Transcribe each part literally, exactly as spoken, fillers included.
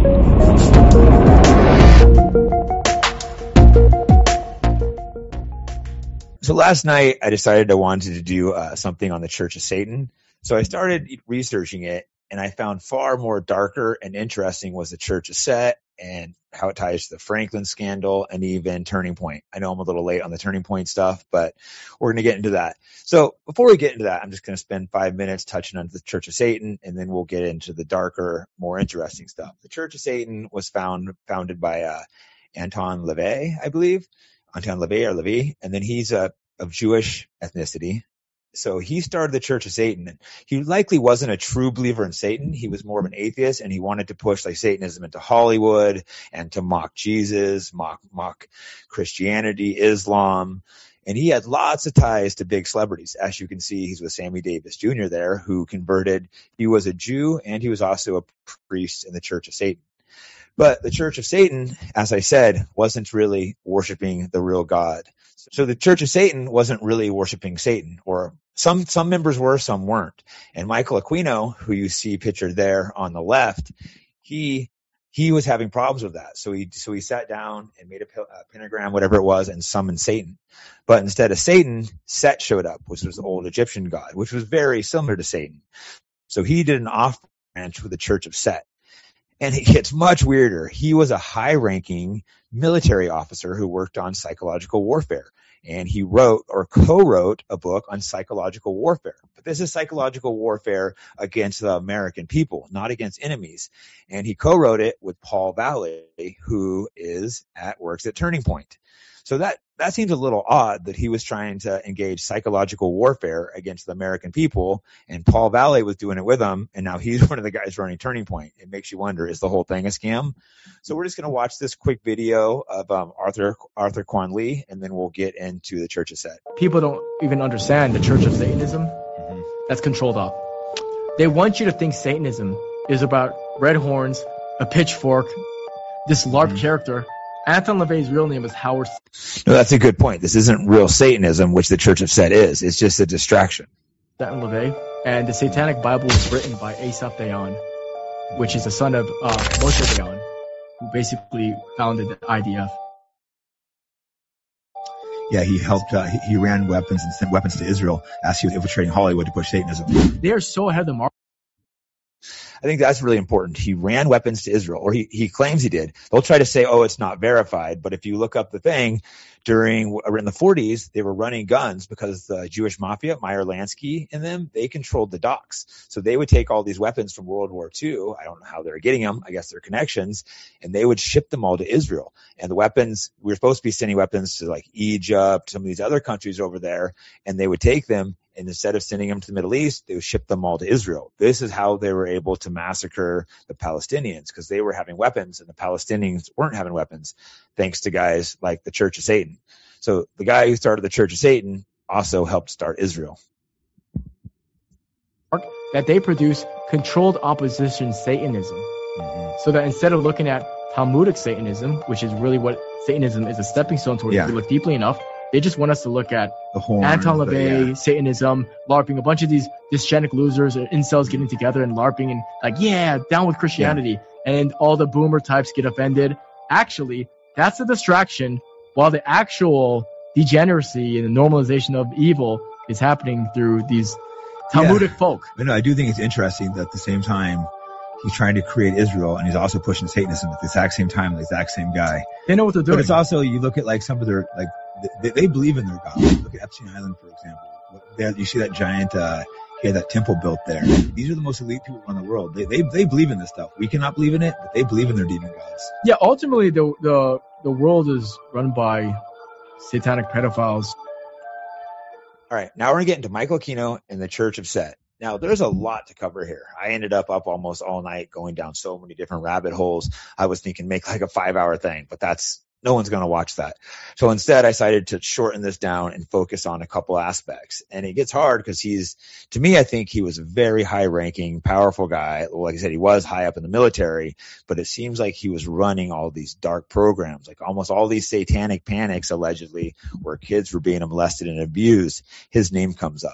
So last night I decided I wanted to do uh, something on the Church of Satan. So I started researching it, and I found far more darker and interesting was the Church of Set and how it ties to the Franklin scandal and even Turning Point. I know I'm a little late on the Turning Point stuff, but we're going to get into that. So before we get into that, I'm just going to spend five minutes touching on the Church of Satan, and then we'll get into the darker, more interesting stuff. The Church of Satan was found founded by uh, Anton LaVey, I believe. Anton LaVey or LaVey, and then he's uh, of Jewish ethnicity. So he started the Church of Satan. And he likely wasn't a true believer in Satan. He was more of an atheist, and he wanted to push like Satanism into Hollywood and to mock Jesus, mock mock Christianity, Islam. And he had lots of ties to big celebrities. As you can see, he's with Sammy Davis Junior there, who converted. He was a Jew, and he was also a priest in the Church of Satan. But the Church of Satan, as I said, wasn't really worshiping the real God. So the Church of Satan wasn't really worshiping Satan, or some some members were, some weren't. And Michael Aquino, who you see pictured there on the left, he he was having problems with that. So he so he sat down and made a, a pentagram, whatever it was, and summoned Satan. But instead of Satan, Set showed up, which was the old Egyptian god, which was very similar to Satan. So he did an off branch with the Church of Set. And it gets much weirder. He was a high-ranking military officer who worked on psychological warfare. And he wrote or co-wrote a book on psychological warfare. But this is psychological warfare against the American people, not against enemies. And he co-wrote it with Paul Valley, who is at works at Turning Point. So that, that seems a little odd that he was trying to engage psychological warfare against the American people, and Paul Valley was doing it with him, and now he's one of the guys running Turning Point. It makes you wonder, is the whole thing a scam? So we're just going to watch this quick video of um, Arthur Arthur Quan Lee, and then we'll get into the Church of Set. People don't even understand the Church of Satanism. Mm-hmm. That's controlled up. They want you to think Satanism is about red horns, a pitchfork, this LARP mm-hmm. character. Anton LaVey's real name is Howard. No, that's a good point. This isn't real Satanism, which the Church of Set is. It's just a distraction. Anton LaVey, and the Satanic Bible was written by Asaph Dayan, which is the son of uh, Moshe Dayan, who basically founded the I D F. Yeah, he helped. Uh, he, he ran weapons and sent weapons to Israel as he was infiltrating Hollywood to push Satanism. They are so ahead of the mark. I think that's really important. He ran weapons to Israel, or he, he claims he did. They'll try to say, oh, it's not verified. But if you look up the thing, during in the forties, they were running guns because the Jewish mafia, Meyer Lansky and them, they controlled the docks. So they would take all these weapons from World War Two. I don't know how they're getting them. I guess they're connections. And they would ship them all to Israel. And the weapons, we were supposed to be sending weapons to like Egypt, some of these other countries over there. And they would take them. And instead of sending them to the Middle East, they would ship them all to Israel. This is how they were able to massacre the Palestinians, because they were having weapons and the Palestinians weren't having weapons, thanks to guys like the Church of Satan. So the guy who started the Church of Satan also helped start Israel. That they produce controlled opposition Satanism. Mm-hmm. So that instead of looking at Talmudic Satanism, which is really what Satanism is, a stepping stone towards, yeah. if you look deeply enough, they just want us to look at the horn, Anton LaVey, yeah. Satanism, LARPing, a bunch of these dysgenic losers or incels getting together and LARPing and like, yeah, down with Christianity. Yeah. And all the boomer types get offended. Actually, that's a distraction, while the actual degeneracy and the normalization of evil is happening through these Talmudic yeah. folk. But no, I do think it's interesting that at the same time, he's trying to create Israel, and he's also pushing Satanism at the exact same time, the exact same guy. They know what they're doing. But it's also, you look at like some of their, like, they, they believe in their God. Look at Epstein Island, for example. They, you see that giant, uh, he had that temple built there. These are the most elite people in the world. They, they, they believe in this stuff. We cannot believe in it, but they believe in their demon gods. Yeah, ultimately, the, the, the world is run by satanic pedophiles. All right, now we're going to get into Michael Aquino and the Church of Set. Now, there's a lot to cover here. I ended up up almost all night going down so many different rabbit holes. I was thinking make like a five-hour thing, but that's no one's going to watch that. So instead, I decided to shorten this down and focus on a couple aspects. And it gets hard because he's, to me, I think he was a very high-ranking, powerful guy. Like I said, he was high up in the military, but it seems like he was running all these dark programs, like almost all these satanic panics, allegedly, where kids were being molested and abused. His name comes up.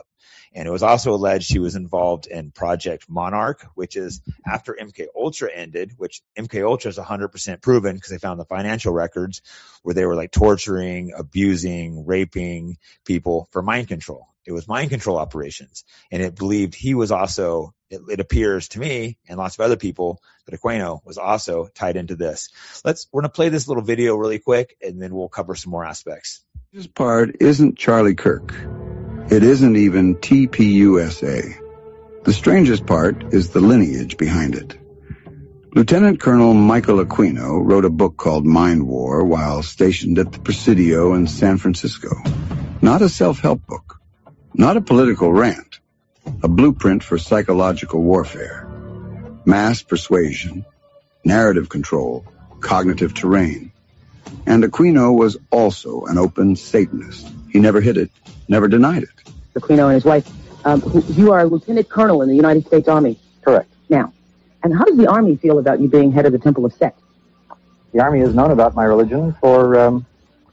And it was also alleged she was involved in Project Monarch, which is after M K Ultra ended, which M K Ultra is one hundred percent proven because they found the financial records where they were like torturing, abusing, raping people for mind control. It was mind control operations. And it believed he was also, it, it appears to me and lots of other people that Aquino was also tied into this. Let's, we're going to play this little video really quick and then we'll cover some more aspects. This part isn't Charlie Kirk. It isn't even T P U S A. The strangest part is the lineage behind it. Lieutenant Colonel Michael Aquino wrote a book called Mind War while stationed at the Presidio in San Francisco. Not a self-help book. Not a political rant. A blueprint for psychological warfare. Mass persuasion, narrative control, cognitive terrain. And Aquino was also an open Satanist. He never hid it, never denied it. Aquino and his wife, um, who, you are a lieutenant colonel in the United States Army. Correct. Now, and how does the Army feel about you being head of the Temple of Set? The Army has known about my religion for um,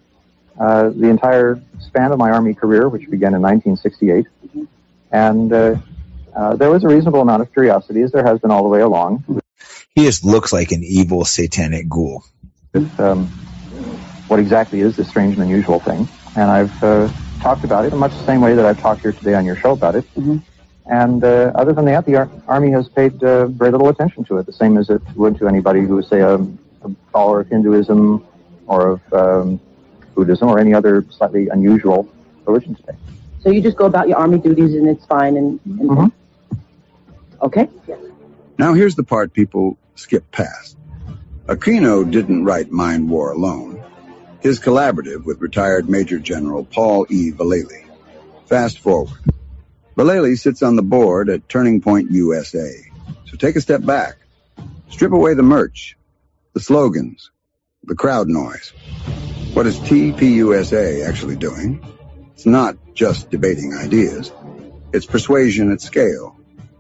uh, the entire span of my Army career, which began in nineteen sixty-eight. Mm-hmm. And uh, uh, there was a reasonable amount of curiosity, as there has been all the way along. He just looks like an evil satanic ghoul. It's, um, what exactly is this strange and unusual thing? And I've uh, talked about it in much the same way that I've talked here today on your show about it. Mm-hmm. And uh, other than that, the Ar- Army has paid uh, very little attention to it, the same as it would to anybody who is, say, a, a follower of Hinduism or of um, Buddhism or any other slightly unusual religion today. So you just go about your Army duties and it's fine and... and mm-hmm. Okay. Now here's the part people skip past. Aquino didn't write Mind War alone. His collaborative with retired Major General Paul E. Vallely. Fast forward. Vallely sits on the board at Turning Point U S A. So take a step back. Strip away the merch, the slogans, the crowd noise. What is T P U S A actually doing? It's not just debating ideas. It's persuasion at scale.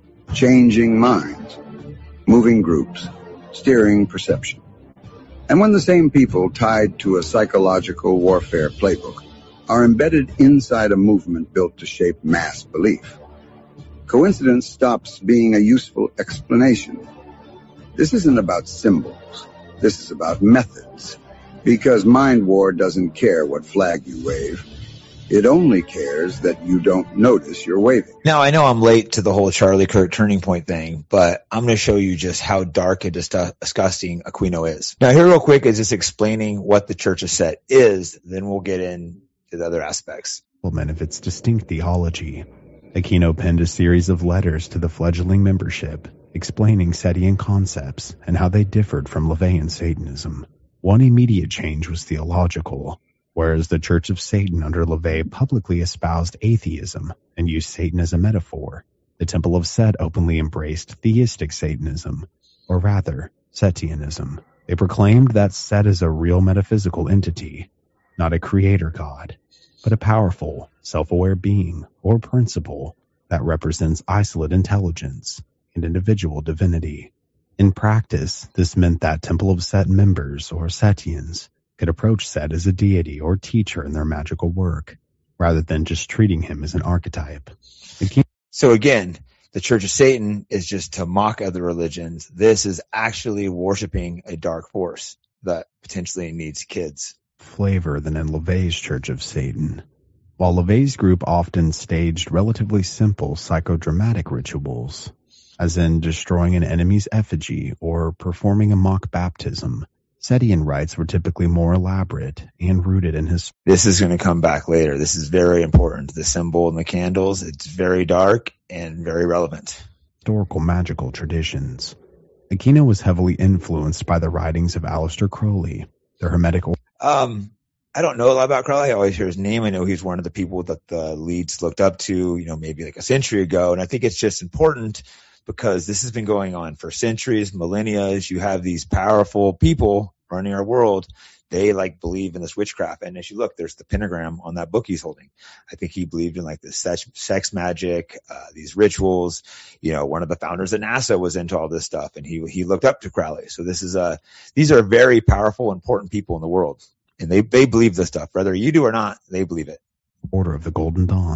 Changing minds. Moving groups. Steering perception. And when the same people tied to a psychological warfare playbook are embedded inside a movement built to shape mass belief, coincidence stops being a useful explanation. This isn't about symbols. This is about methods. Because Mind War doesn't care what flag you wave. It only cares that you don't notice you're waving. Now, I know I'm late to the whole Charlie Kirk Turning Point thing, but I'm going to show you just how dark and disgusting Aquino is. Now, here real quick is just explaining what the Church of Set is, then we'll get into the other aspects. Of its distinct theology, Aquino penned a series of letters to the fledgling membership, explaining Setian concepts and how they differed from LaVeyan Satanism. One immediate change was theological. Whereas the Church of Satan under LaVey publicly espoused atheism and used Satan as a metaphor, the Temple of Set openly embraced theistic Satanism, or rather, Setianism. They proclaimed that Set is a real metaphysical entity, not a creator god, but a powerful, self-aware being or principle that represents isolate intelligence and individual divinity. In practice, this meant that Temple of Set members, or Setians, could approach Set as a deity or teacher in their magical work, rather than just treating him as an archetype. King- so again, the Church of Satan is just to mock other religions. This is actually worshiping a dark force that potentially needs kids. Flavor than in LaVey's Church of Satan. While LaVey's group often staged relatively simple psychodramatic rituals, as in destroying an enemy's effigy or performing a mock baptism, Setian rites were typically more elaborate and rooted in his... This is going to come back later. This is very important. The symbol and the candles, it's very dark and very relevant. Historical magical traditions. Aquino was heavily influenced by the writings of Aleister Crowley, the Hermetic... Um, I don't know a lot about Crowley. I always hear his name. I know he's one of the people that the leads looked up to, you know, maybe like a century ago. And I think it's just important because this has been going on for centuries, millennia. You have these powerful people running our world. They like believe in this witchcraft. And as you look, there's the pentagram on that book he's holding. I think he believed in like this sex, sex magic, uh, these rituals. You know, one of the founders of NASA was into all this stuff and he, he looked up to Crowley. So this is a, these are very powerful, important people in the world. And they, they believe this stuff. Whether you do or not, they believe it. Order of the Golden Dawn.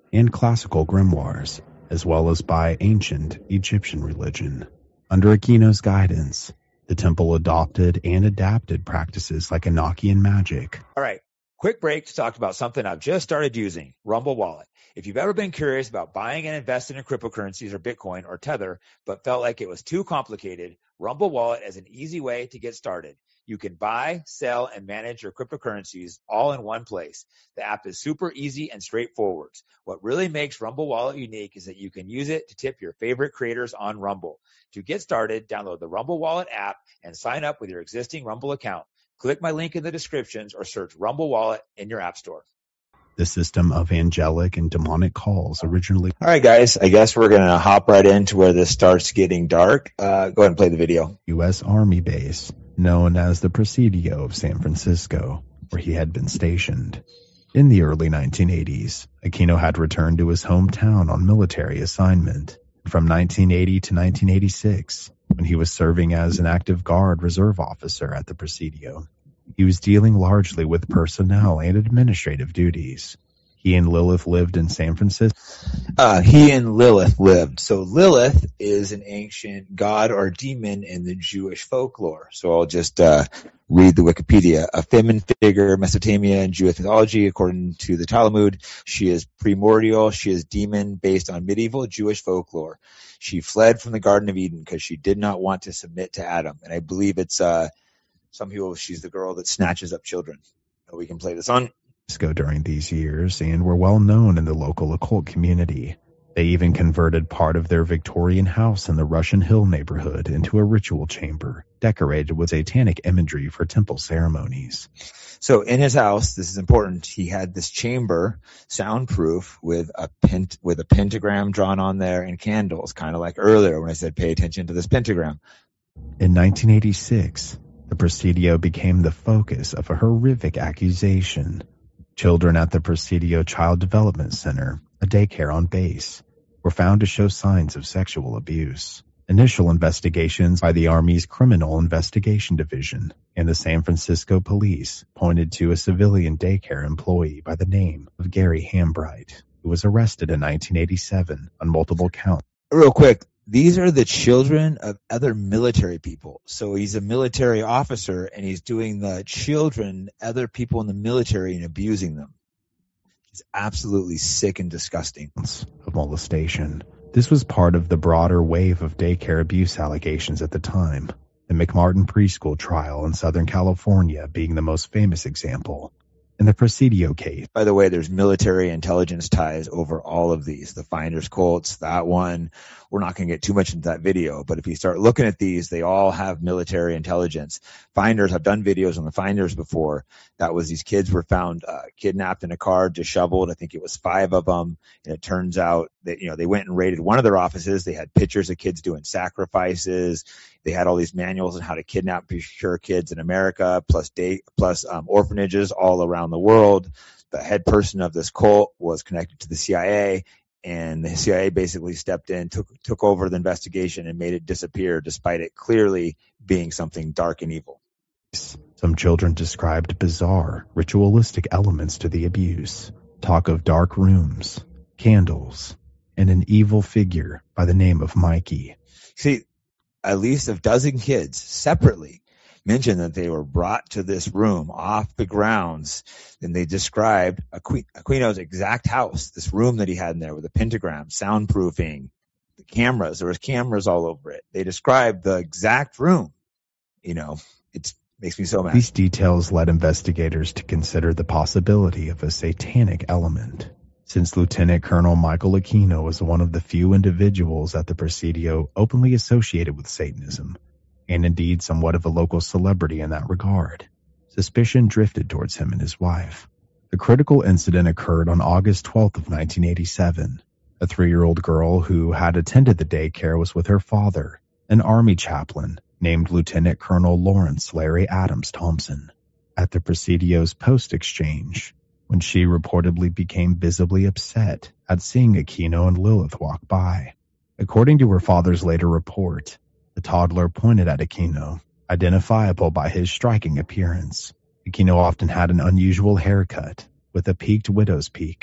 and classical grimoires, as well as by ancient Egyptian religion. Under Aquino's guidance, the temple adopted and adapted practices like Enochian magic. All right, quick break to talk about something I've just started using, Rumble Wallet. If you've ever been curious about buying and investing in cryptocurrencies or Bitcoin or Tether, but felt like it was too complicated, Rumble Wallet is an easy way to get started. You can buy, sell, and manage your cryptocurrencies all in one place. The app is super easy and straightforward. What really makes Rumble Wallet unique is that you can use it to tip your favorite creators on Rumble. To get started, download the Rumble Wallet app and sign up with your existing Rumble account. Click my link in the descriptions or search Rumble Wallet in your app store. The system of angelic and demonic calls originally... All right, guys, I guess we're going to hop right into where this starts getting dark. Uh, go ahead and play the video. U S Army base, known as the Presidio of San Francisco, where he had been stationed. In the early nineteen eighties, Aquino had returned to his hometown on military assignment. From nineteen eighty to nineteen eighty-six, when he was serving as an active guard reserve officer at the Presidio, he was dealing largely with personnel and administrative duties. He and Lilith lived in San Francisco. Uh, he and Lilith lived. So Lilith is an ancient god or demon in the Jewish folklore. So I'll just uh, read the Wikipedia. A feminine figure, Mesopotamia and Jewish mythology, according to the Talmud. She is primordial. She is demon based on medieval Jewish folklore. She fled from the Garden of Eden because she did not want to submit to Adam. And I believe it's uh, some people, she's the girl that snatches up children. So we can play this on. During these years and were well known in the local occult community. They even converted part of their Victorian house in the Russian Hill neighborhood into a ritual chamber decorated with satanic imagery for temple ceremonies. So in his house, this is important, he had this chamber, soundproof, with a pent with a pentagram drawn on there and candles, kind of like earlier when I said pay attention to this pentagram. In nineteen eighty-six, the Presidio became the focus of a horrific accusation. Children at the Presidio Child Development Center, a daycare on base, were found to show signs of sexual abuse. Initial investigations by the Army's Criminal Investigation Division and the San Francisco Police pointed to a civilian daycare employee by the name of Gary Hambright, who was arrested in nineteen eighty-seven on multiple counts. Real quick, these are the children of other military people. So he's a military officer and he's doing the children, other people in the military, and abusing them. It's absolutely sick and disgusting. Of molestation. This was part of the broader wave of daycare abuse allegations at the time, the McMartin preschool trial in Southern California being the most famous example. In the Presidio case. By the way, there's military intelligence ties over all of these. The Finders cults, that one. We're not going to get too much into that video, but if you start looking at these, they all have military intelligence. Finders, I've done videos on the Finders before. That was these kids were found uh, kidnapped in a car, disheveled. I think it was five of them. And it turns out that, you know, they went and raided one of their offices. They had pictures of kids doing sacrifices. They had all these manuals on how to kidnap pure kids in America, plus day, plus um, orphanages all around the world. The head person of this cult was connected to the C I A, and the C I A basically stepped in, took took over the investigation, and made it disappear, despite it clearly being something dark and evil. Some children described bizarre, ritualistic elements to the abuse. Talk of dark rooms, candles, and an evil figure by the name of Mikey. See, at least a dozen kids separately mentioned that they were brought to this room off the grounds, and they described Aqu- Aquino's exact house, this room that he had in there with a pentagram, soundproofing, the cameras. There was cameras all over it. They described the exact room. You know, it makes me so mad. These details led investigators to consider the possibility of a satanic element. Since Lieutenant Colonel Michael Aquino was one of the few individuals at the Presidio openly associated with Satanism, and indeed somewhat of a local celebrity in that regard, suspicion drifted towards him and his wife. The critical incident occurred on August twelfth of nineteen eighty-seven. A three-year-old girl who had attended the daycare was with her father, an Army chaplain named Lieutenant Colonel Lawrence Larry Adams Thompson. At the Presidio's post exchange, when she reportedly became visibly upset at seeing Aquino and Lilith walk by. According to her father's later report, the toddler pointed at Aquino, identifiable by his striking appearance. Aquino often had an unusual haircut, with a peaked widow's peak,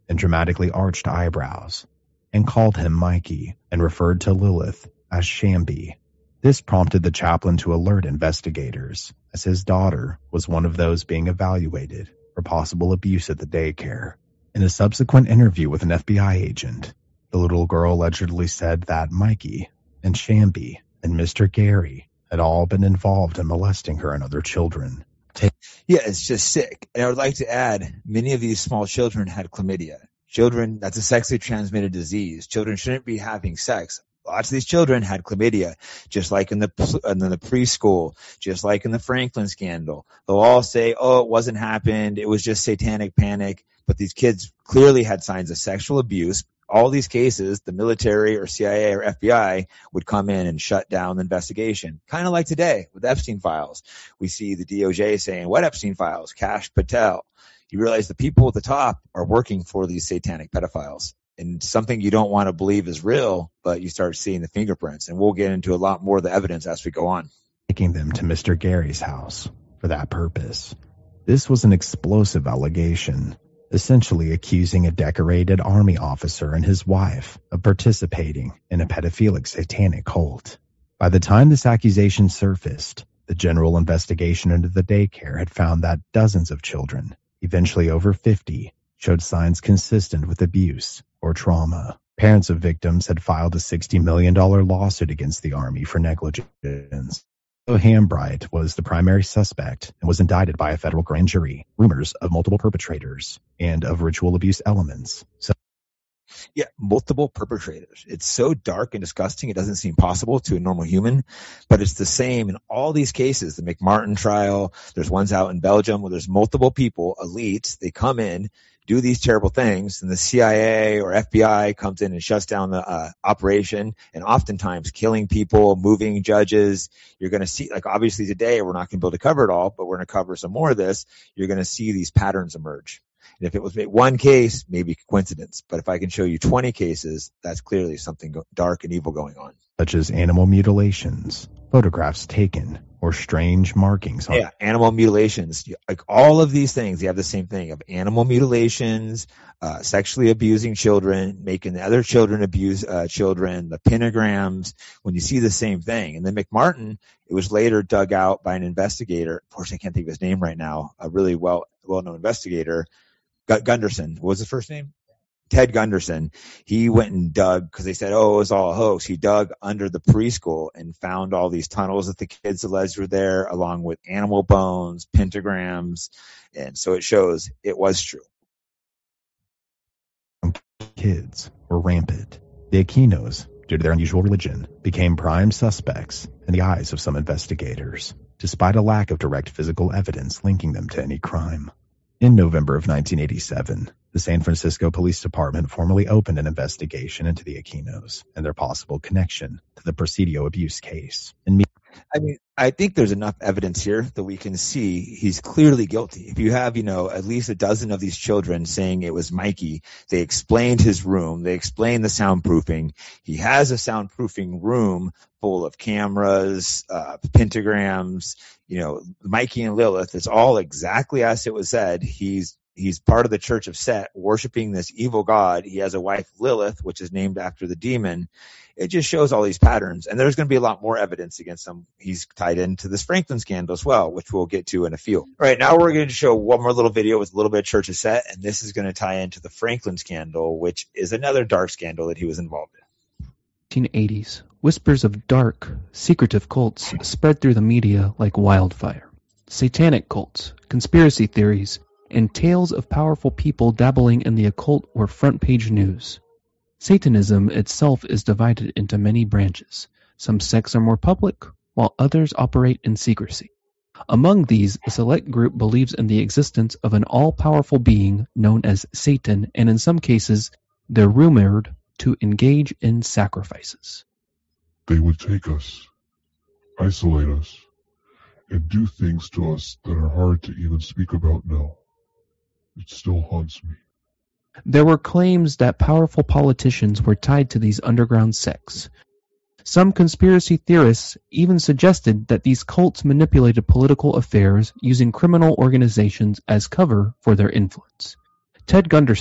and dramatically arched eyebrows, and called him Mikey and referred to Lilith as Shambi. This prompted the chaplain to alert investigators, as his daughter was one of those being evaluated for possible abuse at the daycare. In a subsequent interview with an F B I agent, the little girl allegedly said that Mikey and Shambi and Mister Gary had all been involved in molesting her and other children. Yeah, it's just sick. And I would like to add, many of these small children had chlamydia. Children, that's a sexually transmitted disease. Children shouldn't be having sex. Lots of these children had chlamydia, just like in the in the preschool, just like in the Franklin scandal. They'll all say, oh, it wasn't happened. It was just satanic panic. But these kids clearly had signs of sexual abuse. All these cases, the military or C I A or F B I would come in and shut down the investigation. Kind of like today with Epstein files. We see the D O J saying, what Epstein files? Kash Patel. You realize the people at the top are working for these satanic pedophiles. And something you don't want to believe is real, but you start seeing the fingerprints. And we'll get into a lot more of the evidence as we go on. Taking them to Mister Gary's house for that purpose. This was an explosive allegation, essentially accusing a decorated army officer and his wife of participating in a pedophilic satanic cult. By the time this accusation surfaced, the general investigation into the daycare had found that dozens of children, eventually over fifty, showed signs consistent with abuse or trauma. Parents of victims had filed a sixty million dollars lawsuit against the Army for negligence. Hambright was the primary suspect and was indicted by a federal grand jury. Rumors of multiple perpetrators and of ritual abuse elements. So Yeah, multiple perpetrators. It's so dark and disgusting, it doesn't seem possible to a normal human, but it's the same in all these cases. The McMartin trial, there's ones out in Belgium where there's multiple people, elites, they come in, do these terrible things, and the C I A or F B I comes in and shuts down the uh, operation, and oftentimes killing people, moving judges. You're going to see, like obviously today we're not going to be able to cover it all, but we're going to cover some more of this. You're going to see these patterns emerge. And if it was one case, maybe coincidence. But if I can show you twenty cases, that's clearly something dark and evil going on. Such as animal mutilations, photographs taken, or strange markings on Yeah, animal mutilations. Like all of these things, you have the same thing of animal mutilations, uh, sexually abusing children, making the other children abuse uh, children, the pentagrams, when you see the same thing. And then McMartin, it was later dug out by an investigator. Of course, I can't think of his name right now, a really well, well-known investigator. Gunderson, what was his first name? Ted Gunderson. He went and dug, because they said, oh, it was all a hoax. He dug under the preschool and found all these tunnels that the kids alleged were there, along with animal bones, pentagrams. And so it shows it was true. Kids were rampant. The Aquinos, due to their unusual religion, became prime suspects in the eyes of some investigators, despite a lack of direct physical evidence linking them to any crime. In November of nineteen eighty-seven, the San Francisco Police Department formally opened an investigation into the Aquinos and their possible connection to the Presidio abuse case. And me- I mean, I think there's enough evidence here that we can see he's clearly guilty. If you have, you know, at least a dozen of these children saying it was Mikey, they explained his room, they explained the soundproofing. He has a soundproofing room full of cameras, uh, pentagrams, you know, Mikey and Lilith. It's all exactly as it was said. He's He's part of the Church of Set, worshiping this evil god. He has a wife, Lilith, which is named after the demon. It just shows all these patterns. And there's going to be a lot more evidence against him. He's tied into this Franklin scandal as well, which we'll get to in a few. All right, now we're going to show one more little video with a little bit of Church of Set, and this is going to tie into the Franklin scandal, which is another dark scandal that he was involved in. nineteen eighties, whispers of dark, secretive cults spread through the media like wildfire. Satanic cults, conspiracy theories, and tales of powerful people dabbling in the occult were front-page news. Satanism itself is divided into many branches. Some sects are more public, while others operate in secrecy. Among these, a select group believes in the existence of an all-powerful being known as Satan, and in some cases, they're rumored to engage in sacrifices. They would take us, isolate us, and do things to us that are hard to even speak about now. It still haunts me. There were claims that powerful politicians were tied to these underground sects. Some conspiracy theorists even suggested that these cults manipulated political affairs using criminal organizations as cover for their influence. Ted Gunderson,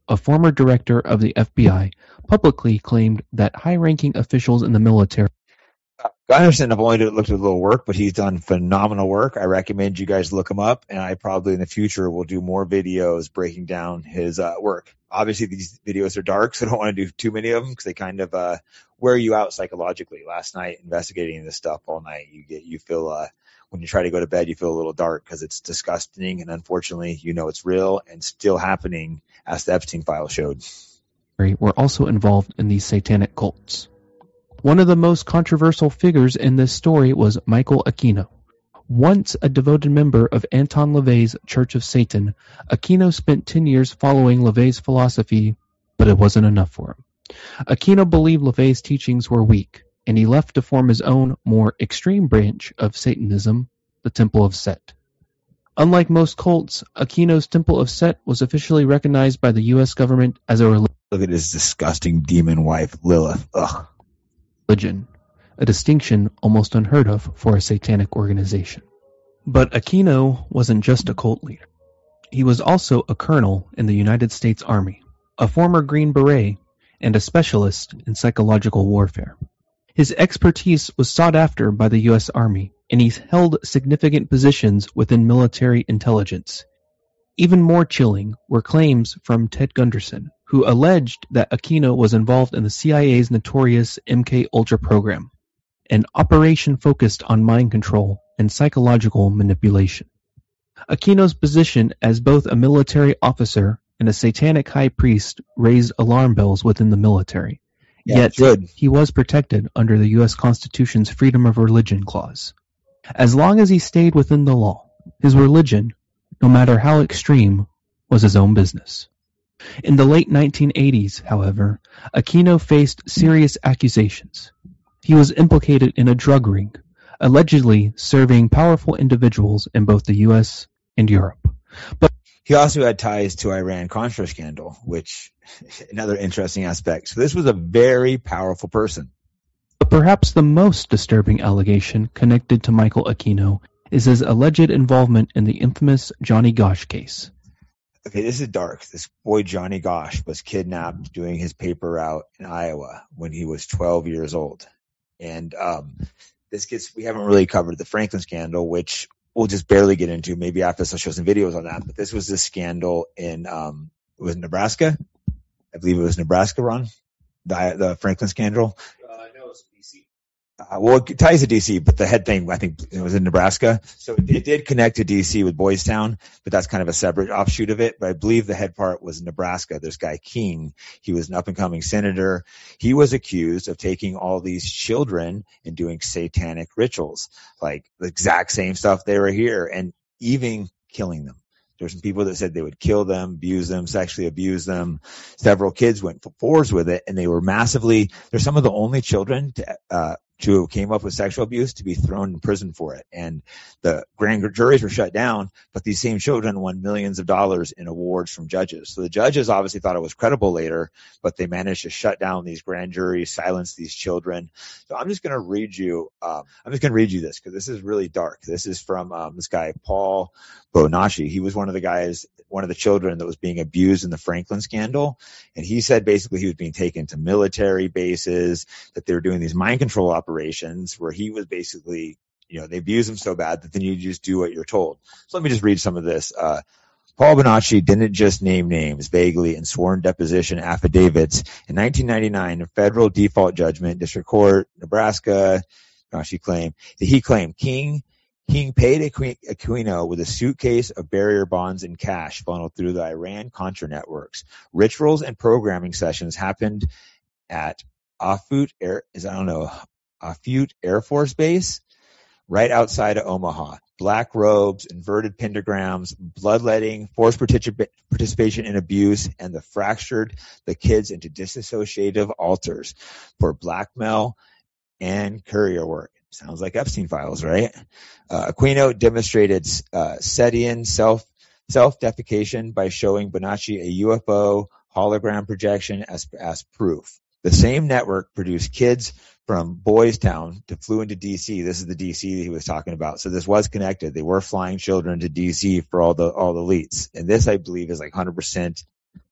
a former director of the F B I, publicly claimed that high-ranking officials in the military. Gunnarsson, I've only looked at a little work, but he's done phenomenal work. I recommend you guys look him up, and I probably in the future will do more videos breaking down his uh, work. Obviously, these videos are dark, so I don't want to do too many of them because they kind of uh, wear you out psychologically. Last night, investigating this stuff all night, you get you feel uh, when you try to go to bed, you feel a little dark because it's disgusting, and unfortunately, you know it's real and still happening, as the Epstein file showed. Were also involved in these satanic cults. One of the most controversial figures in this story was Michael Aquino. Once a devoted member of Anton LaVey's Church of Satan, Aquino spent ten years following LaVey's philosophy, but it wasn't enough for him. Aquino believed LaVey's teachings were weak, and he left to form his own, more extreme branch of Satanism, the Temple of Set. Unlike most cults, Aquino's Temple of Set was officially recognized by the U S government as a religion. Look at his disgusting demon wife, Lilith. Ugh. Religion, a distinction almost unheard of for a satanic organization. But Aquino wasn't just a cult leader. He was also a colonel in the United States Army, a former Green Beret, and a specialist in psychological warfare. His expertise was sought after by the U S Army, and he held significant positions within military intelligence. Even more chilling were claims from Ted Gunderson, who alleged that Aquino was involved in the C I A's notorious M K Ultra program, an operation focused on mind control and psychological manipulation. Aquino's position as both a military officer and a satanic high priest raised alarm bells within the military. Yeah, Yet good. He was protected under the U S Constitution's Freedom of Religion Clause. As long as he stayed within the law, his religion, no matter how extreme, was his own business. In the late nineteen eighties, however, Aquino faced serious accusations. He was implicated in a drug ring, allegedly serving powerful individuals in both the U S and Europe. But he also had ties to Iran-Contra scandal, which another interesting aspect. So this was a very powerful person. But perhaps the most disturbing allegation connected to Michael Aquino is his alleged involvement in the infamous Johnny Gosch case. Okay, this is dark. This boy Johnny Gosch was kidnapped doing his paper route in Iowa when he was twelve years old. And um, this gets, we haven't really covered the Franklin scandal, which we'll just barely get into. Maybe after this I'll show some videos on that. But this was the scandal in, um, it was Nebraska. I believe it was Nebraska, Ron, the, the Franklin scandal. Uh, no, it's D C. Uh, well, it ties to D C, but the head thing, I think it was in Nebraska. So it, it did connect to D C with Boys Town, but that's kind of a separate offshoot of it. But I believe the head part was Nebraska. This guy King, he was an up-and-coming senator. He was accused of taking all these children and doing satanic rituals, like the exact same stuff they were here, and even killing them. There's some people that said they would kill them, abuse them, sexually abuse them. Several kids went for fours with it, and they were massively, they're some of the only children to, uh, who came up with sexual abuse to be thrown in prison for it. And the grand juries were shut down, but these same children won millions of dollars in awards from judges. So the judges obviously thought it was credible later, but they managed to shut down these grand juries, silence these children. So I'm just going to read you, um, I'm just going to read you this because this is really dark. This is from um, this guy, Paul Bonacci. He was one of the guys, one of the children that was being abused in the Franklin scandal. And he said basically he was being taken to military bases, that they were doing these mind control operations where he was basically, you know, they abuse him so bad that then you just do what you're told. So let me just read some of this. Uh, Paul Bonacci didn't just name names vaguely in sworn deposition affidavits. In nineteen ninety-nine, a federal default judgment, District Court, Nebraska, Bonacci claimed that he claimed King King paid Aquino with a suitcase of barrier bonds and cash funneled through the Iran-Contra networks. Rituals and programming sessions happened at Offutt Air, is I don't know, Offutt Air Force Base, right outside of Omaha. Black robes, inverted pentagrams, bloodletting, forced particip- participation in abuse, and the fractured the kids into dissociative altars for blackmail and courier work. Sounds like Epstein files, right? Uh, Aquino demonstrated uh, Setian self self-defecation by showing Bonacci a U F O hologram projection as as proof. The same network produced kids from Boys Town to flew into D C. This is the D C that he was talking about. So this was connected. They were flying children to D C for all the all the elites. And this, I believe, is like one hundred percent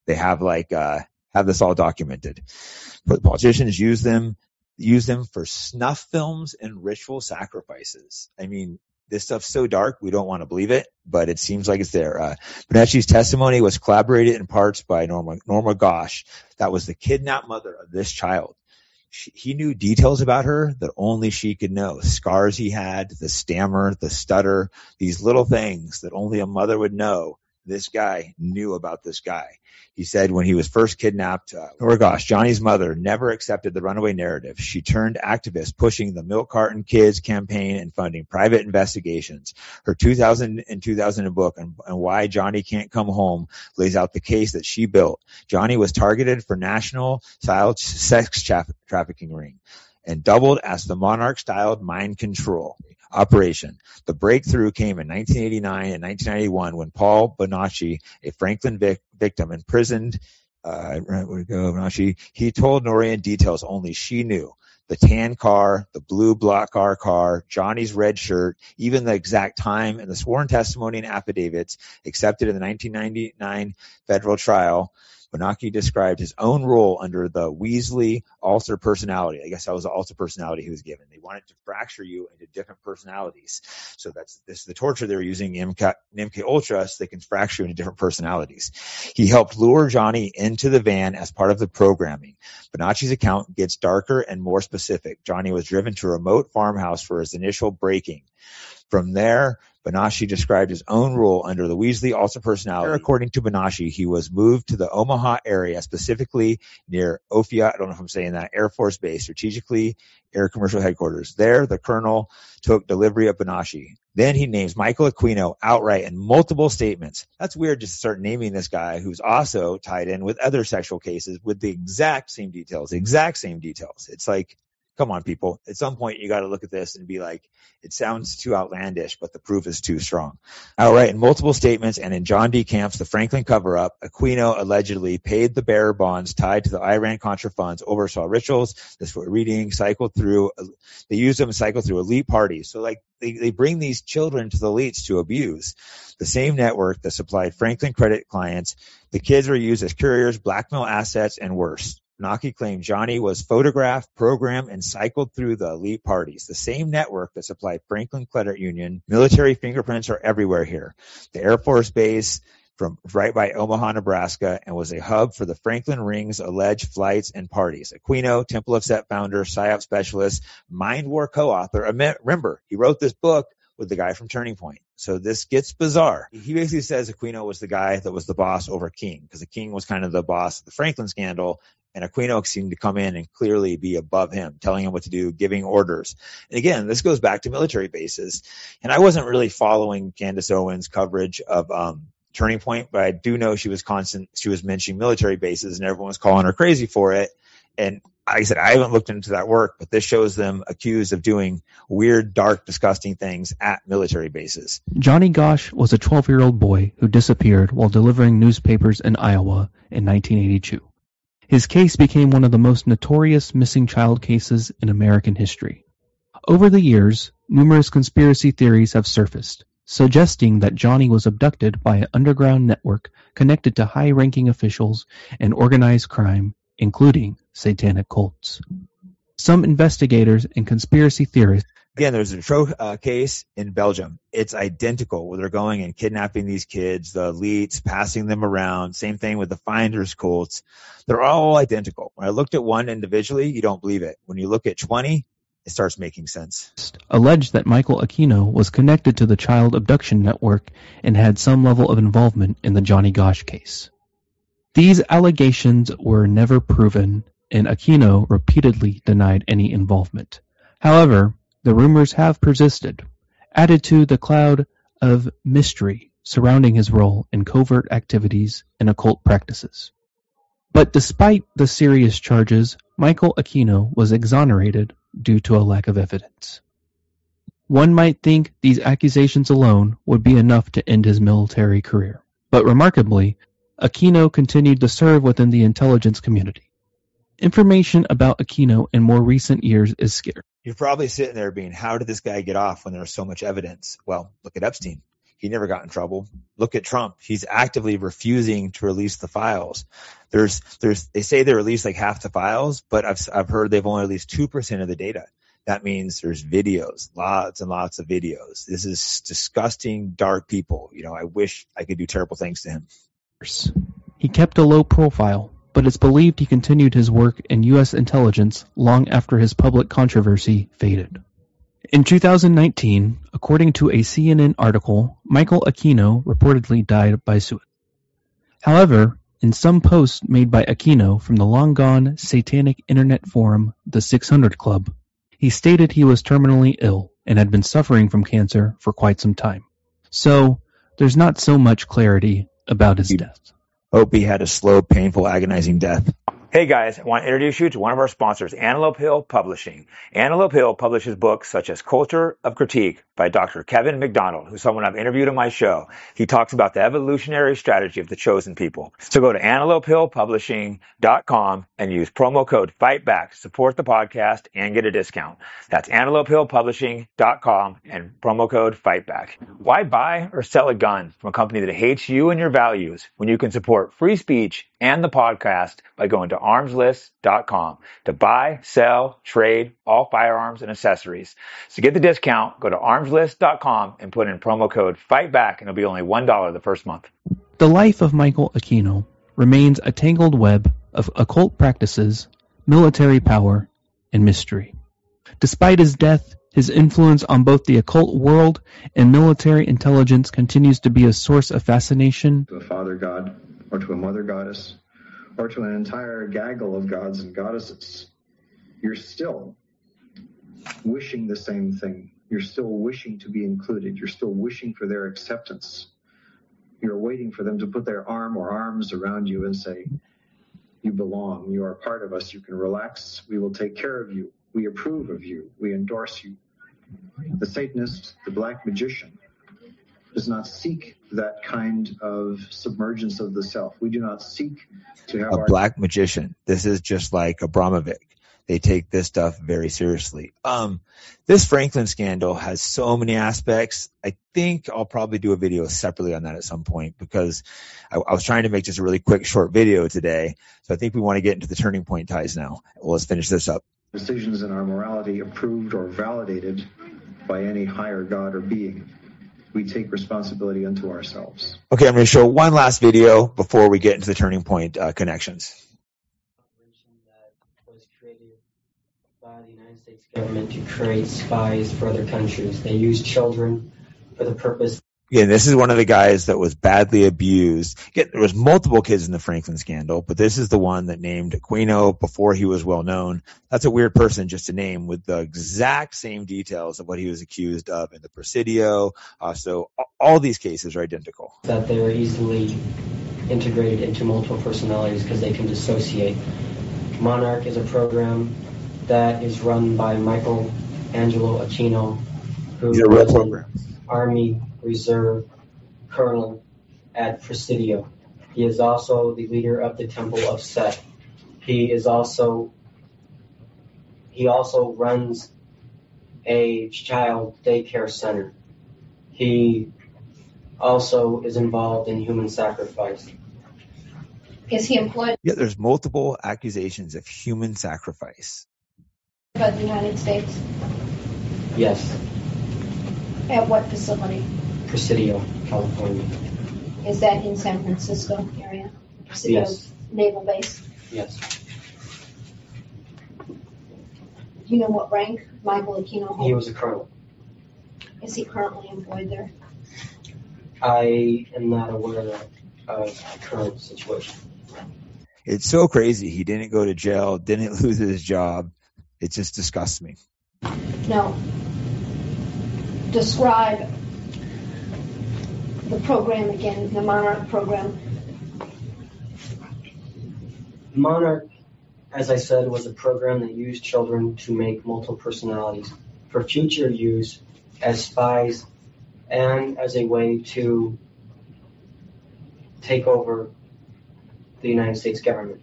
They have like, uh, have this all documented. But politicians use them, use them for snuff films and ritual sacrifices. I mean, this stuff's so dark, we don't want to believe it, but it seems like it's there. Uh, Bonacci's testimony was corroborated in parts by Norma, Norma Gosch. That was the kidnapped mother of this child. She, he knew details about her that only she could know. Scars he had, the stammer, the stutter, these little things that only a mother would know. This guy knew about this guy. He said when he was first kidnapped, uh, oh gosh, Johnny's mother never accepted the runaway narrative. She turned activist, pushing the Milk Carton Kids campaign and funding private investigations. Her two thousand and two thousand book on, on Why Johnny Can't Come Home lays out the case that she built. Johnny was targeted for national style sex tra- trafficking ring and doubled as the Monarch-styled mind control operation. The breakthrough came in nineteen eighty-nine and nineteen ninety-one when Paul Bonacci, a Franklin vic- victim imprisoned, uh, where we go, Bonacci, he told Noreen details only she knew. The tan car, the blue block car car, Johnny's red shirt, even the exact time and the sworn testimony and affidavits accepted in the nineteen ninety-nine federal trial. Bonacci described his own role under the Weasley alter personality. I guess that was the alter personality he was given. They wanted to fracture you into different personalities. So that's this is the torture they were using in M K Ultra, so they can fracture you into different personalities. He helped lure Johnny into the van as part of the programming. Bonacci's account gets darker and more specific. Johnny was driven to a remote farmhouse for his initial breaking. From there, Bonacci described his own role under the Weasley alter personality. According to Bonacci, he was moved to the Omaha area, specifically near Ophia, I don't know if I'm saying that, Air Force Base, strategically air commercial headquarters. There, the colonel took delivery of Bonacci. Then he names Michael Aquino outright in multiple statements. That's weird just to start naming this guy who's also tied in with other sexual cases with the exact same details, the exact same details. It's like, come on, people. At some point, you got to look at this and be like, it sounds too outlandish, but the proof is too strong. Outright in multiple statements and in John D. Camp's The Franklin Cover-Up, Aquino allegedly paid the bearer bonds tied to the Iran-Contra funds, oversaw rituals, this were reading, cycled through, they used them to cycle through elite parties. So like they, they bring these children to the elites to abuse. The same network that supplied Franklin credit clients, the kids were used as couriers, blackmail assets, and worse. Bonacci claimed Johnny was photographed, programmed, and cycled through the elite parties. The same network that supplied Franklin Credit Union. Military fingerprints are everywhere here. The Air Force Base from right by Omaha, Nebraska, and was a hub for the Franklin Ring's alleged flights and parties. Aquino, Temple of Set founder, PSYOP specialist, Mind War co-author. Remember, he wrote this book with the guy from Turning Point. So this gets bizarre. He basically says Aquino was the guy that was the boss over King, because the King was kind of the boss of the Franklin scandal, and Aquino seemed to come in and clearly be above him, telling him what to do, giving orders. And again, this goes back to military bases. And I wasn't really following Candace Owens' coverage of um, Turning Point, but I do know she was constant. She was mentioning military bases, and everyone was calling her crazy for it. And like I said, I haven't looked into that work, but this shows them accused of doing weird, dark, disgusting things at military bases. Johnny Gosch was a twelve-year-old boy who disappeared while delivering newspapers in Iowa in nineteen eighty-two. His case became one of the most notorious missing child cases in American history. Over the years, numerous conspiracy theories have surfaced, suggesting that Johnny was abducted by an underground network connected to high-ranking officials and organized crime, including satanic cults. Some investigators and conspiracy theorists Again, there's a Tro uh, case in Belgium. It's identical where they're going and kidnapping these kids, the elites, passing them around. Same thing with the Finders cults. They're all identical. When I looked at one individually, you don't believe it. When you look at twenty, it starts making sense. Alleged that Michael Aquino was connected to the child abduction network and had some level of involvement in the Johnny Gosch case. These allegations were never proven, and Aquino repeatedly denied any involvement. However, the rumors have persisted, added to the cloud of mystery surrounding his role in covert activities and occult practices. But despite the serious charges, Michael Aquino was exonerated due to a lack of evidence. One might think these accusations alone would be enough to end his military career, but remarkably, Aquino continued to serve within the intelligence community. Information about Aquino in more recent years is scarce. You're probably sitting there being, how did this guy get off when there was so much evidence? Well, look at Epstein. He never got in trouble. Look at Trump. He's actively refusing to release the files. There's, there's, they say they released like half the files, but I've, I've heard they've only released two percent of the data. That means there's videos, lots and lots of videos. This is disgusting, dark people. You know, I wish I could do terrible things to him. He kept a low profile, but it's believed he continued his work in U S intelligence long after his public controversy faded. In two thousand nineteen, according to a C N N article, Michael Aquino reportedly died by suicide. However, in some posts made by Aquino from the long-gone satanic internet forum, the six hundred Club, he stated he was terminally ill and had been suffering from cancer for quite some time. So, there's not so much clarity about his death. Hope he had a slow, painful, agonizing death. Hey guys, I want to introduce you to one of our sponsors, Antelope Hill Publishing. Antelope Hill publishes books such as Culture of Critique by Doctor Kevin McDonald, who's someone I've interviewed on my show. He talks about the evolutionary strategy of the chosen people. So go to antelope hill publishing dot com and use promo code FIGHTBACK to support the podcast and get a discount. That's antelope hill publishing dot com and promo code FIGHTBACK. Why buy or sell a gun from a company that hates you and your values when you can support free speech and the podcast by going to arms list dot com to buy, sell, trade all firearms and accessories. So get the discount, go to arms list dot com and put in promo code FIGHTBACK and it'll be only one dollar the first month. The life of Michael Aquino remains a tangled web of occult practices, military power, and mystery. Despite his death, his influence on both the occult world and military intelligence continues to be a source of fascination. To a father god, or to a mother goddess, or to an entire gaggle of gods and goddesses, you're still wishing the same thing. You're still wishing to be included. You're still wishing for their acceptance. You're waiting for them to put their arm or arms around you and say, you belong. You are part of us. You can relax. We will take care of you. We approve of you. We endorse you. The Satanist, the black magician, does not seek that kind of submergence of the self. We do not seek to have a our... black magician. This is just like Abramovich. They take this stuff very seriously. Um, this Franklin scandal has so many aspects. I think I'll probably do a video separately on that at some point because I, I was trying to make just a really quick, short video today. So I think we want to get into the turning point ties now. Well, let's finish this up. Decisions in our morality approved or validated by any higher God or being. We take responsibility unto ourselves. Okay, I'm going to show one last video before we get into the turning point uh, connections. That was created by the United States government to create spies for other countries. They use children for the purpose. Again, this is one of the guys that was badly abused. Again, there was multiple kids in the Franklin scandal, but this is the one that named Aquino before he was well known. That's a weird person just to name with the exact same details of what he was accused of in the Presidio. Uh, so all these cases are identical. That they're easily integrated into multiple personalities because they can dissociate. Monarch is a program that is run by Michael Angelo Aquino, who These are real programs. Army Reserve Colonel at Presidio. He is also the leader of the Temple of Set. He is also he also runs a child daycare center. He also is involved in human sacrifice. Is he employed Yeah, there's multiple accusations of human sacrifice. by the United States? Yes, At what facility? Presidio, California. Is that in San Francisco area? Presidio Yes. Naval Base? Yes. Do you know what rank Michael Aquino holds? He was a colonel. Is he currently employed there? I am not aware of the current situation. It's so crazy. He didn't go to jail, didn't lose his job. It just disgusts me. No. Describe the program again, the Monarch program. Monarch, as I said, was a program that used children to make multiple personalities for future use as spies and as a way to take over the United States government.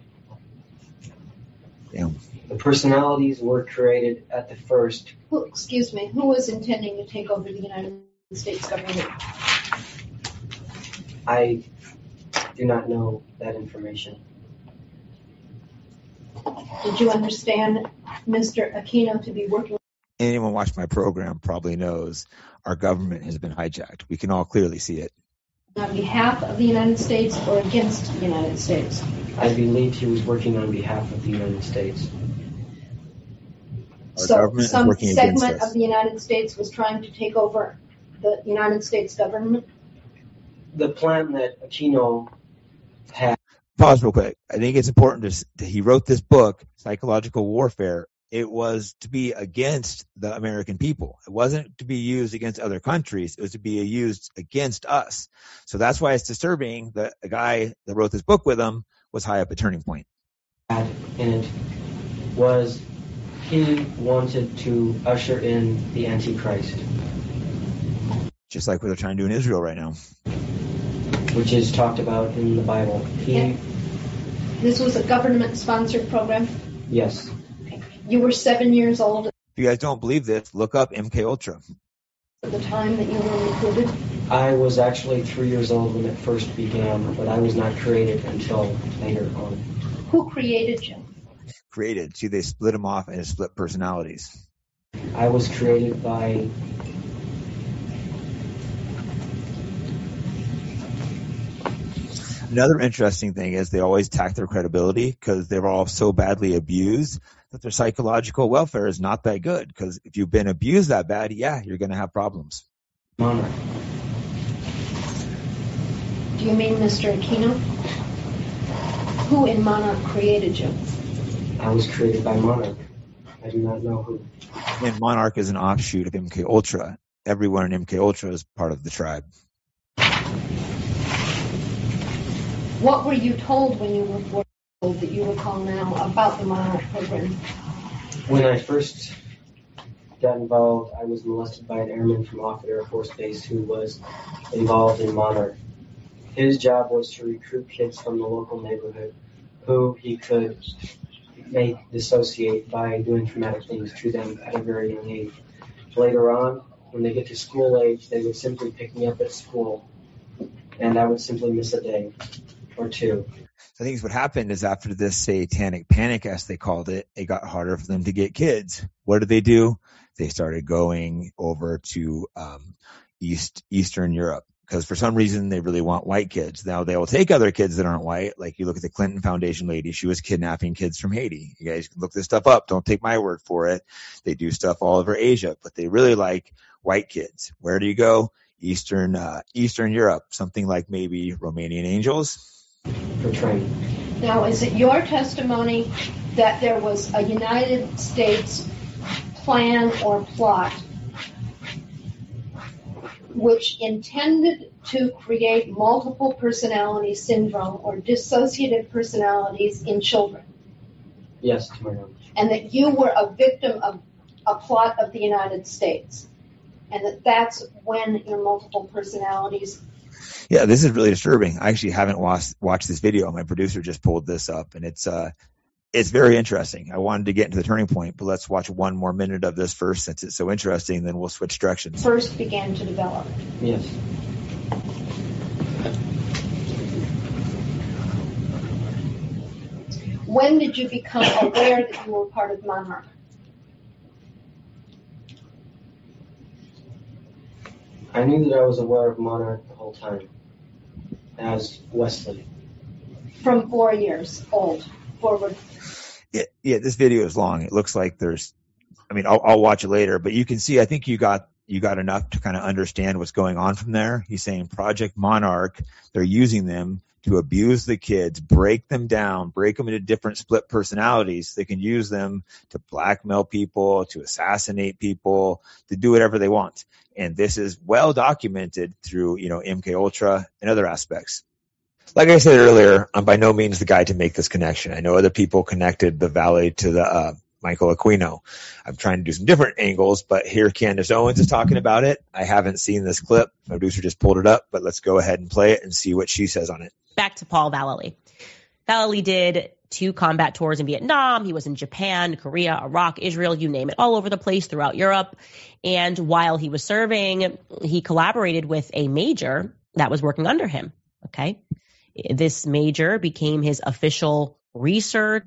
Damn. The personalities were created at the first. Who, excuse me, who was intending to take over the United States government? I do not know that information. Did you understand Mister Aquino to be working? Anyone watching my program probably knows our government has been hijacked. We can all clearly see it. On behalf of the United States or against the United States? I believe he was working on behalf of the United States. Our so government some is working against segment us. of the United States was trying to take over the United States government? The plan that Aquino had. Pause real quick. I think it's important to, to he wrote this book, Psychological Warfare. It was to be against the American people. It wasn't to be used against other countries. It was to be used against us. So that's why it's disturbing that a guy that wrote this book with him was high up at Turning Point. Had in it was he wanted to usher in the Antichrist. Just like what they're trying to do in Israel right now. Which is talked about in the Bible. He, yeah. This was a government-sponsored program? Yes. Okay. You were seven years old. If you guys don't believe this, look up M K Ultra. At the time that you were recruited? I was actually three years old when it first began, but I was not created until later on. Who created you? Created. See, they split them off into split personalities. I was created by... Another interesting thing is they always attack their credibility because they were all so badly abused that their psychological welfare is not that good. Because if you've been abused that bad, yeah, you're going to have problems. Monarch. Do you mean Mister Aquino? Who in Monarch created you? I was created by Monarch. I do not know who. And Monarch is an offshoot of M K Ultra. Everyone in M K Ultra is part of the tribe. What were you told when you were told that you recall now about the Monarch program? When I first got involved, I was molested by an airman from Offutt Air Force Base who was involved in Monarch. His job was to recruit kids from the local neighborhood who he could make dissociate by doing traumatic things to them at a very young age. Later on, when they get to school age, they would simply pick me up at school, and I would simply miss a day or two. So I think what happened is after this satanic panic, as they called it, it got harder for them to get kids. What did they do? They started going over to um, East Eastern Europe because for some reason they really want white kids. Now they will take other kids that aren't white. Like you look at the Clinton Foundation lady, she was kidnapping kids from Haiti. You guys can look this stuff up. Don't take my word for it. They do stuff all over Asia, but they really like white kids. Where do you go? Eastern uh, Eastern Europe, something like maybe Romanian Angels. For training. Now, is it your testimony that there was a United States plan or plot which intended to create multiple personality syndrome or dissociative personalities in children? Yes, to my knowledge. And that you were a victim of a plot of the United States, and that that's when your multiple personalities. Yeah, this is really disturbing. I actually haven't watched watched this video. My producer just pulled this up, and it's uh, it's very interesting. I wanted to get into the turning point, but let's watch one more minute of this first, since it's so interesting. Then we'll switch directions. First began to develop. Yes. When did you become aware that you were part of Monarch? I knew that I was aware of Monarch the whole time, as Wesley. From four years old forward. Yeah, yeah. This video is long. It looks like there's. I mean, I'll, I'll watch it later, but you can see. I think you got you got enough to kind of understand what's going on from there. He's saying Project Monarch. They're using them to abuse the kids, break them down, break them into different split personalities. They can use them to blackmail people, to assassinate people, to do whatever they want. And this is well documented through, you know, M K Ultra and other aspects. Like I said earlier, I'm by no means the guy to make this connection. I know other people connected the Valley to the uh, Michael Aquino. I'm trying to do some different angles, but here Candace Owens is talking about it. I haven't seen this clip. My producer just pulled it up, but let's go ahead and play it and see what she says on it. Back to Paul Vallely. Vallely did two combat tours in Vietnam. He was in Japan, Korea, Iraq, Israel, you name it, all over the place throughout Europe. And while he was serving, he collaborated with a major that was working under him. Okay. This major became his official research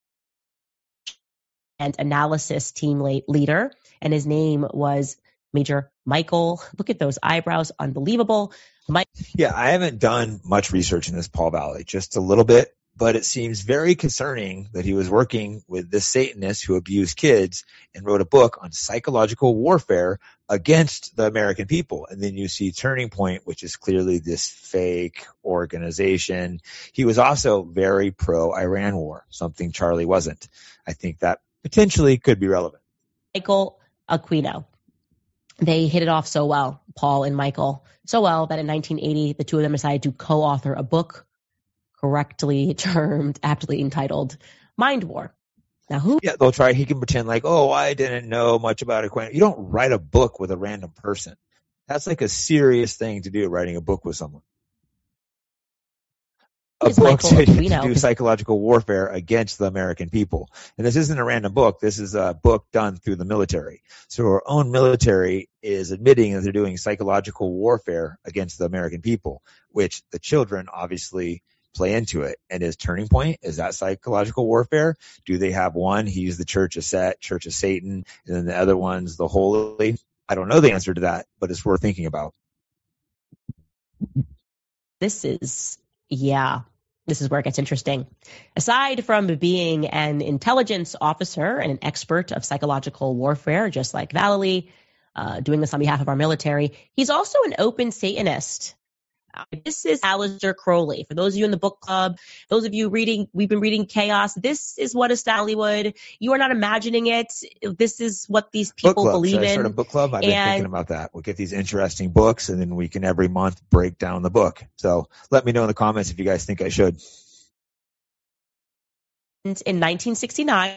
and analysis team leader, and his name was Major Michael. Look at those eyebrows, unbelievable. Mike- yeah, I haven't done much research in this Paul Vallely, just a little bit, but it seems very concerning that he was working with this Satanist who abused kids and wrote a book on psychological warfare against the American people. And then you see Turning Point, which is clearly this fake organization. He was also very pro-Iran war, something Charlie wasn't. I think that potentially could be relevant. Michael Aquino. They hit it off so well, Paul and Michael, so well that in nineteen eighty, the two of them decided to co-author a book correctly termed, aptly entitled, Mind War. Now, who? Yeah, they'll try. He can pretend like, oh, I didn't know much about Aquino. You don't write a book with a random person. That's like a serious thing to do, writing a book with someone. A book to, to do psychological warfare against the American people. And this isn't a random book. This is a book done through the military. So our own military is admitting that they're doing psychological warfare against the American people, which the children obviously play into it. And his Turning Point, is that psychological warfare? Do they have one? He's the Church of Set, Church of Satan, and then the other one's the Holy. I don't know the answer to that, but it's worth thinking about. This is, yeah, this is where it gets interesting. Aside from being an intelligence officer and an expert of psychological warfare, just like Vallely, uh, doing this on behalf of our military, he's also an open Satanist. Uh, this is Aleister Crowley. For those of you in the book club, those of you reading, we've been reading Chaos. This is what is Hollywood. You are not imagining it. This is what these people believe Should in. I start a book club? I've been and, thinking about that. We'll get these interesting books, and then we can every month break down the book. So let me know in the comments if you guys think I should. In nineteen sixty-nine,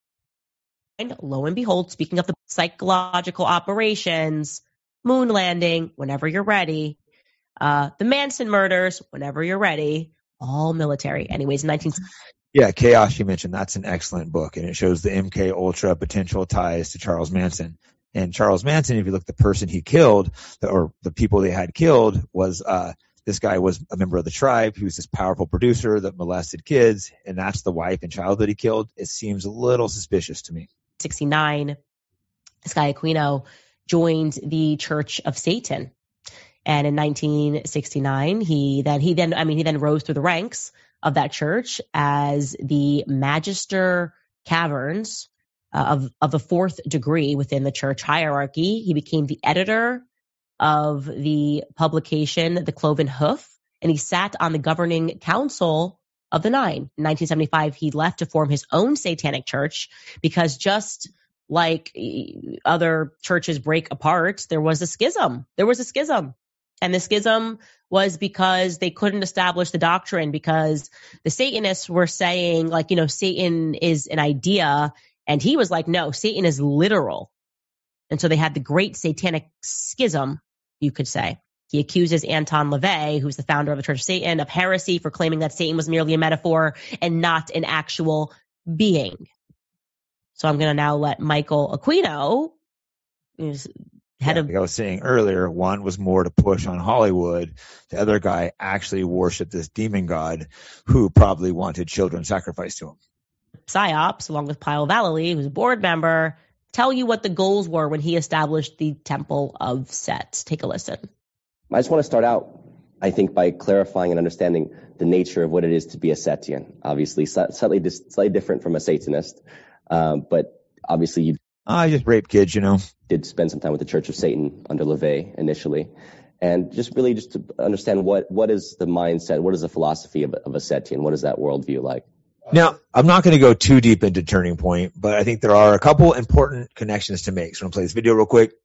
lo and behold, speaking of the psychological operations, moon landing, whenever you're ready. Uh, the Manson murders, whenever you're ready, all military. Anyways, in nineteen. Yeah, Chaos you mentioned, that's an excellent book, and it shows the M K Ultra potential ties to Charles Manson. And Charles Manson, if you look at the person he killed, or the people they had killed, was uh, this guy was a member of the tribe. He was this powerful producer that molested kids, and that's the wife and child that he killed. It seems a little suspicious to me. sixty-nine, this guy Aquino joined the Church of Satan. And in nineteen sixty-nine, he then, he then, I mean, he then rose through the ranks of that church as the Magister Caverns uh, of, of the fourth degree within the church hierarchy. He became the editor of the publication, The Cloven Hoof, and he sat on the governing council of the Nine. In nineteen seventy-five, he left to form his own satanic church because just like other churches break apart, there was a schism. There was a schism. And the schism was because they couldn't establish the doctrine, because the Satanists were saying, like, you know, Satan is an idea. And he was like, no, Satan is literal. And so they had the great satanic schism, you could say. He accuses Anton LaVey, who's the founder of the Church of Satan, of heresy for claiming that Satan was merely a metaphor and not an actual being. So I'm going to now let Michael Aquino, who's head yeah, of... like I was saying earlier, one was more to push on Hollywood. The other guy actually worshipped this demon god who probably wanted children sacrificed to him. PsyOps, along with Paul Vallely, who's a board member, tell you what the goals were when he established the Temple of Set. Take a listen. I just want to start out, I think, by clarifying and understanding the nature of what it is to be a Setian. Obviously, slightly, slightly different from a Satanist, um, but obviously you... I just rape kids, you know. Did spend some time with the Church of Satan under LaVey initially. And just really just to understand what, what is the mindset, what is the philosophy of a, of a Setian? What is that worldview like? Now, I'm not going to go too deep into Turning Point, but I think there are a couple important connections to make. So I'm going to play this video real quick.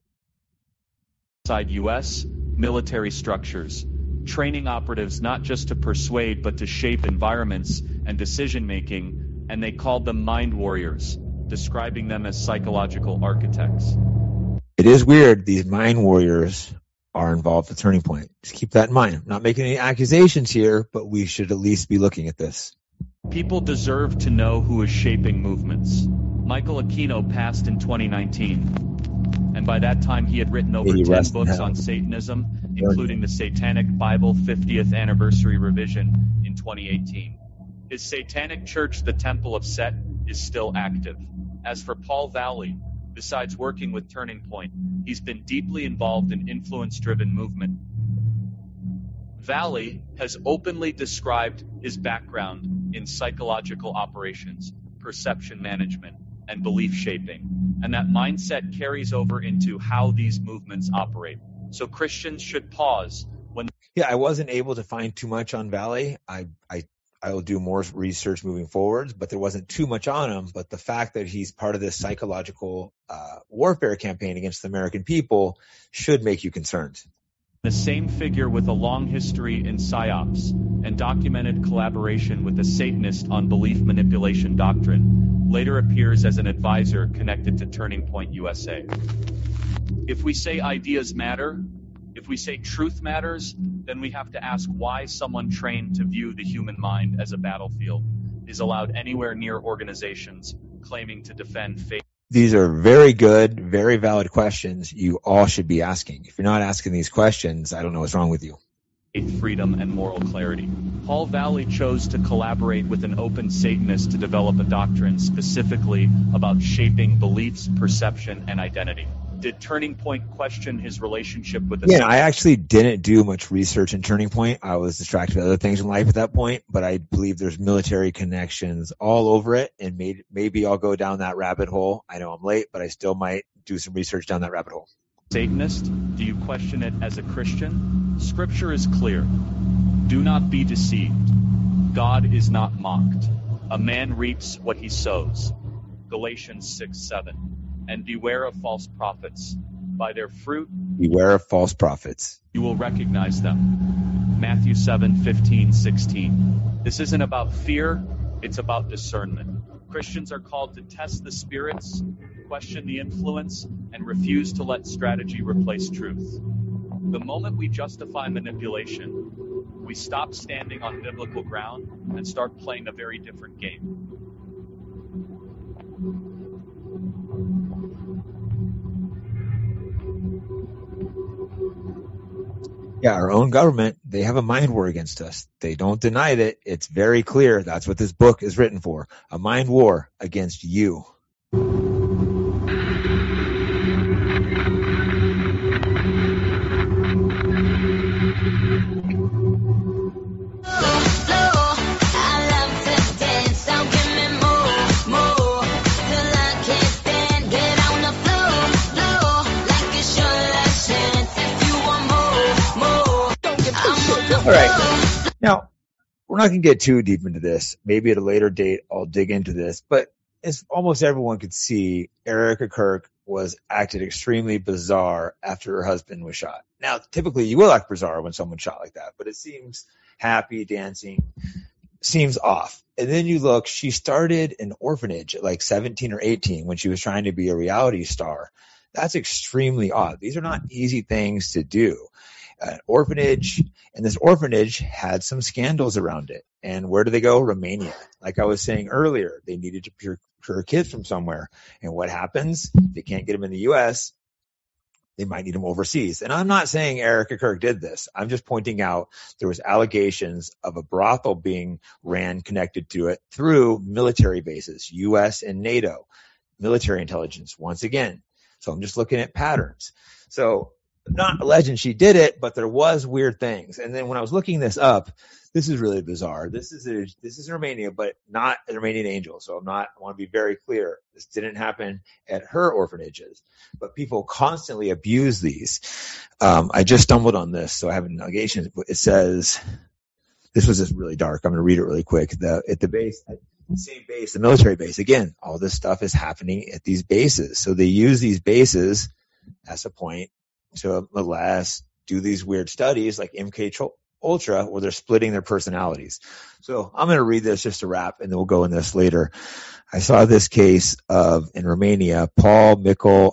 Inside U S military structures, training operatives not just to persuade but to shape environments and decision-making, and they called them mind warriors, describing them as psychological architects. It is weird these mind warriors are involved with Turning Point. Just keep that in mind. I'm not making any accusations here, but we should at least be looking at this. People deserve to know who is shaping movements. Michael Aquino passed in twenty nineteen, and by that time he had written over ten books on Satanism, including the Satanic Bible fiftieth Anniversary Revision in twenty eighteen. His satanic church, the Temple of Set, is still active. As for Paul Valley, besides working with Turning Point, he's been deeply involved in influence-driven movement. Valley has openly described his background in psychological operations, perception management, and belief shaping, and that mindset carries over into how these movements operate. So Christians should pause when... Yeah, I wasn't able to find too much on Valley. I, I, I will do more research moving forwards, but there wasn't too much on him. But the fact that he's part of this psychological uh, warfare campaign against the American people should make you concerned. The same figure with a long history in psyops and documented collaboration with a Satanist on belief manipulation doctrine later appears as an advisor connected to Turning Point U S A. If we say ideas matter, if we say truth matters, then we have to ask why someone trained to view the human mind as a battlefield is allowed anywhere near organizations claiming to defend faith. These are very good, very valid questions you all should be asking. If you're not asking these questions, I don't know what's wrong with you. Faith, freedom, and moral clarity. Paul Valley chose to collaborate with an open Satanist to develop a doctrine specifically about shaping beliefs, perception, and identity. Did Turning Point question his relationship with the Yeah, Satanist? I actually didn't do much research in Turning Point. I was distracted with other things in life at that point, but I believe there's military connections all over it, and maybe, maybe I'll go down that rabbit hole. I know I'm late, but I still might do some research down that rabbit hole. Satanist? Do you question it as a Christian? Scripture is clear. Do not be deceived. God is not mocked. A man reaps what he sows. Galatians six seven. And beware of false prophets. By their fruit, beware of false prophets. You will recognize them. Matthew seven fifteen sixteen. This isn't about fear, it's about discernment. Christians are called to test the spirits, question the influence, and refuse to let strategy replace truth. The moment we justify manipulation, we stop standing on biblical ground and start playing a very different game. Yeah, our own government, they have a mind war against us. They don't deny it. It's very clear. That's what this book is written for. A mind war against you. All right. Now, we're not going to get too deep into this. Maybe at a later date, I'll dig into this. But as almost everyone could see, Erica Kirk was acted extremely bizarre after her husband was shot. Now, typically you will act bizarre when someone's shot like that, but it seems happy, dancing, seems off. And then you look, she started an orphanage at like seventeen or eighteen when she was trying to be a reality star. That's extremely odd. These are not easy things to do. An orphanage, and this orphanage had some scandals around it. And where do they go? Romania. Like I was saying earlier, they needed to procure kids from somewhere. And what happens? They can't get them in the U S. They might need them overseas. And I'm not saying Erica Kirk did this. I'm just pointing out there was allegations of a brothel being ran connected to it through military bases, U S and NATO, military intelligence once again. So I'm just looking at patterns. So not alleging she did it, but there was weird things. And then when I was looking this up, this is really bizarre. This is a, this is Romania, but not a Romanian angel. So I'm not, I want to be very clear. This didn't happen at her orphanages, but people constantly abuse these. Um, I just stumbled on this, so I have an allegation. It says, this was just really dark. I'm going to read it really quick. The, at the base, same base, the military base. Again, all this stuff is happening at these bases. So they use these bases as a point to molest, do these weird studies like M K Ultra where they're splitting their personalities. So I'm going to read this just to wrap, and then we'll go in this later. I saw this case of, in Romania, Paul Mikol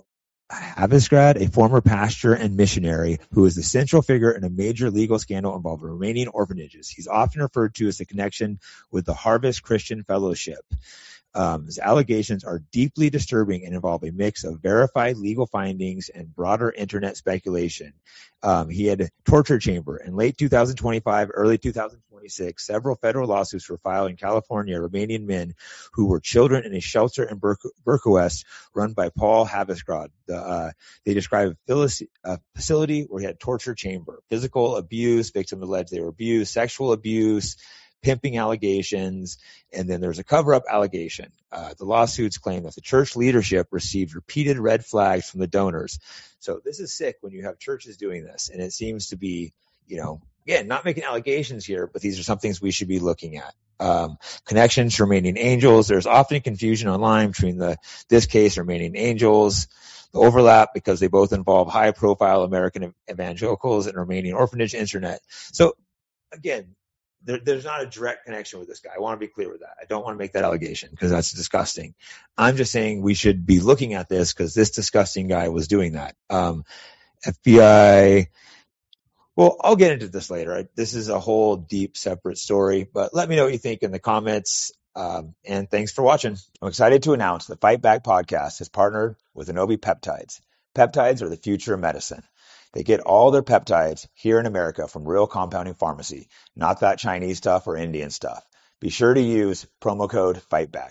Havisgrad, a former pastor and missionary who is the central figure in a major legal scandal involving Romanian orphanages. He's often referred to as the connection with the Harvest Christian Fellowship. Um, his allegations are deeply disturbing and involve a mix of verified legal findings and broader internet speculation. Um, he had a torture chamber. In late two thousand twenty-five, early two thousand twenty-six, several federal lawsuits were filed in California, Romanian men who were children in a shelter in Bur- Bucharest run by Paul Havisgrad. The, uh, they describe a facility where he had a torture chamber, physical abuse, victims alleged they were abused, sexual abuse, pimping allegations, and then there's a cover-up allegation. Uh, the lawsuits claim that the church leadership received repeated red flags from the donors. So this is sick when you have churches doing this, and it seems to be, you know, again, not making allegations here, but these are some things we should be looking at. Um, connections to Romanian Angels. There's often confusion online between the this case, Romanian Angels, the overlap because they both involve high-profile American evangelicals and Romanian orphanage internet. So again, There, there's not a direct connection with this guy. I want to be clear with that. I don't want to make that allegation because that's disgusting. I'm just saying we should be looking at this because this disgusting guy was doing that. Um, F B I, well, I'll get into this later. I, this is a whole deep, separate story, but let me know what you think in the comments. Um, and thanks for watching. I'm excited to announce the Fight Back podcast has partnered with Anobi Peptides. Peptides are the future of medicine. They get all their peptides here in America from Real Compounding Pharmacy, not that Chinese stuff or Indian stuff. Be sure to use promo code FIGHTBACK.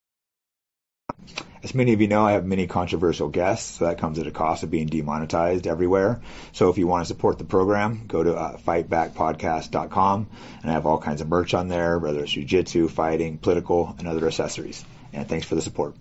As many of you know, I have many controversial guests, so that comes at a cost of being demonetized everywhere. So if you want to support the program, go to uh, fight back podcast dot com, and I have all kinds of merch on there, whether it's jiu-jitsu, fighting, political, and other accessories. And thanks for the support.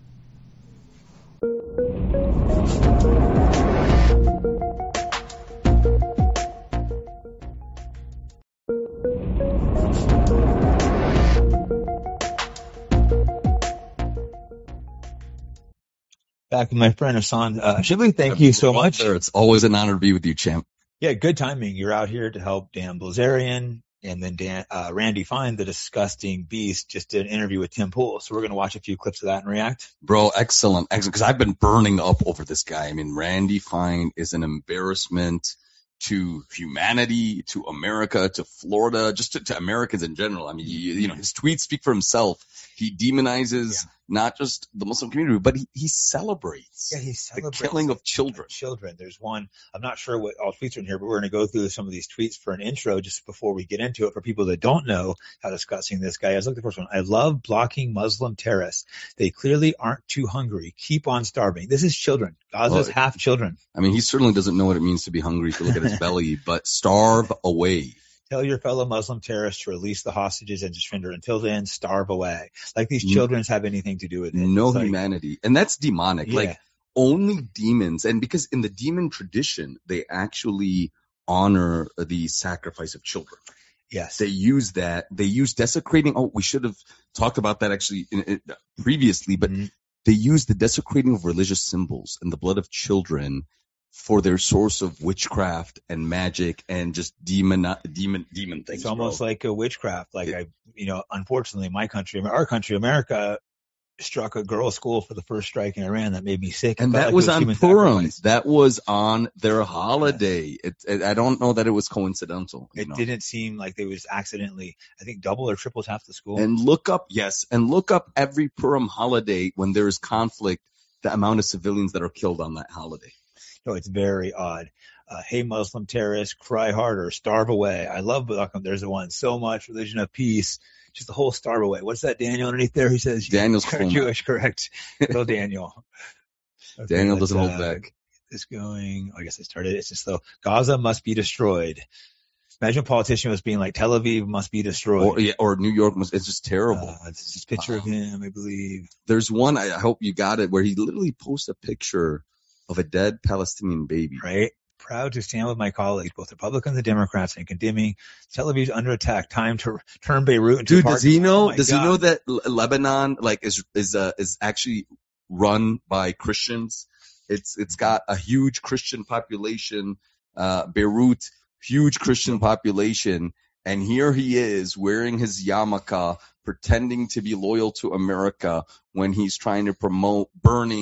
Back with my friend Hassan uh, Shibli. Thank you so much. It's always an honor to be with you, champ. Yeah, good timing. You're out here to help Dan Bilzerian, and then Dan, uh, Randy Fine, the disgusting beast, just did an interview with Tim Pool. So we're going to watch a few clips of that and react. Bro, excellent. Excellent. Because I've been burning up over this guy. I mean, Randy Fine is an embarrassment to humanity, to America, to Florida, just to, to Americans in general. I mean, you, you know, his tweets speak for himself. He demonizes yeah. not just the Muslim community, but he, he celebrates, yeah, he celebrates the killing of children. Children. There's one, I'm not sure what all tweets are in here, but we're going to go through some of these tweets for an intro just before we get into it for people that don't know how disgusting this guy is. Look at the first one. I love blocking Muslim terrorists. They clearly aren't too hungry. Keep on starving. This is children. Gaza's well, half children. I mean, he certainly doesn't know what it means to be hungry if you look at his belly, but starve away. Tell your fellow Muslim terrorists to release the hostages and surrender. Until then, starve away. Like these children have anything to do with it. No it's humanity. Like, and that's demonic. Yeah. Like only demons. And because in the demon tradition, they actually honor the sacrifice of children. Yes. They use that. They use desecrating. Oh, we should have talked about that actually in, in, previously, but mm-hmm. they use the desecrating of religious symbols and the blood of children for their source of witchcraft and magic and just demon, demon, demon things. It's almost bro. like a witchcraft. Like I, you know, unfortunately, my country, our country, America, struck a girls' school for the first strike in Iran. That made me sick. And that like was, was on Purim. That was on their holiday. Yes. It, it, I don't know that it was coincidental. It know? didn't seem like they was accidentally, I think, double or triples half the school. And look up, yes, and look up every Purim holiday when there is conflict, the amount of civilians that are killed on that holiday. No, it's very odd. Uh, hey, Muslim terrorists, cry harder, starve away. I love Balaam. There's the one. So much religion of peace. Just the whole starve away. What's that Daniel underneath there? He says, Daniel's you're Jewish, correct? Little Daniel. Okay, Daniel doesn't uh, hold back. It's going, I guess I started. It's just though Gaza must be destroyed. Imagine a politician was being like, Tel Aviv must be destroyed. Or, yeah, or New York must, it's just terrible. Uh, it's just a picture uh, of him, I believe. There's one, I hope you got it, where he literally posts a picture of a dead Palestinian baby. Right. Proud to stand with my colleagues, both Republicans and Democrats, in condemning Tel Aviv's under attack. Time to turn Beirut into Dude, a does he know? Oh does God. he know that Lebanon like is is uh, is actually run by Christians? It's it's got a huge Christian population. Uh, Beirut, huge Christian population, and here he is wearing his yarmulke, pretending to be loyal to America when he's trying to promote burning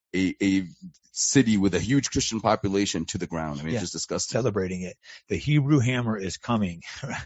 a, a city with a huge Christian population to the ground. I mean, Yeah. it's just disgusting. Celebrating it. The Hebrew hammer is coming.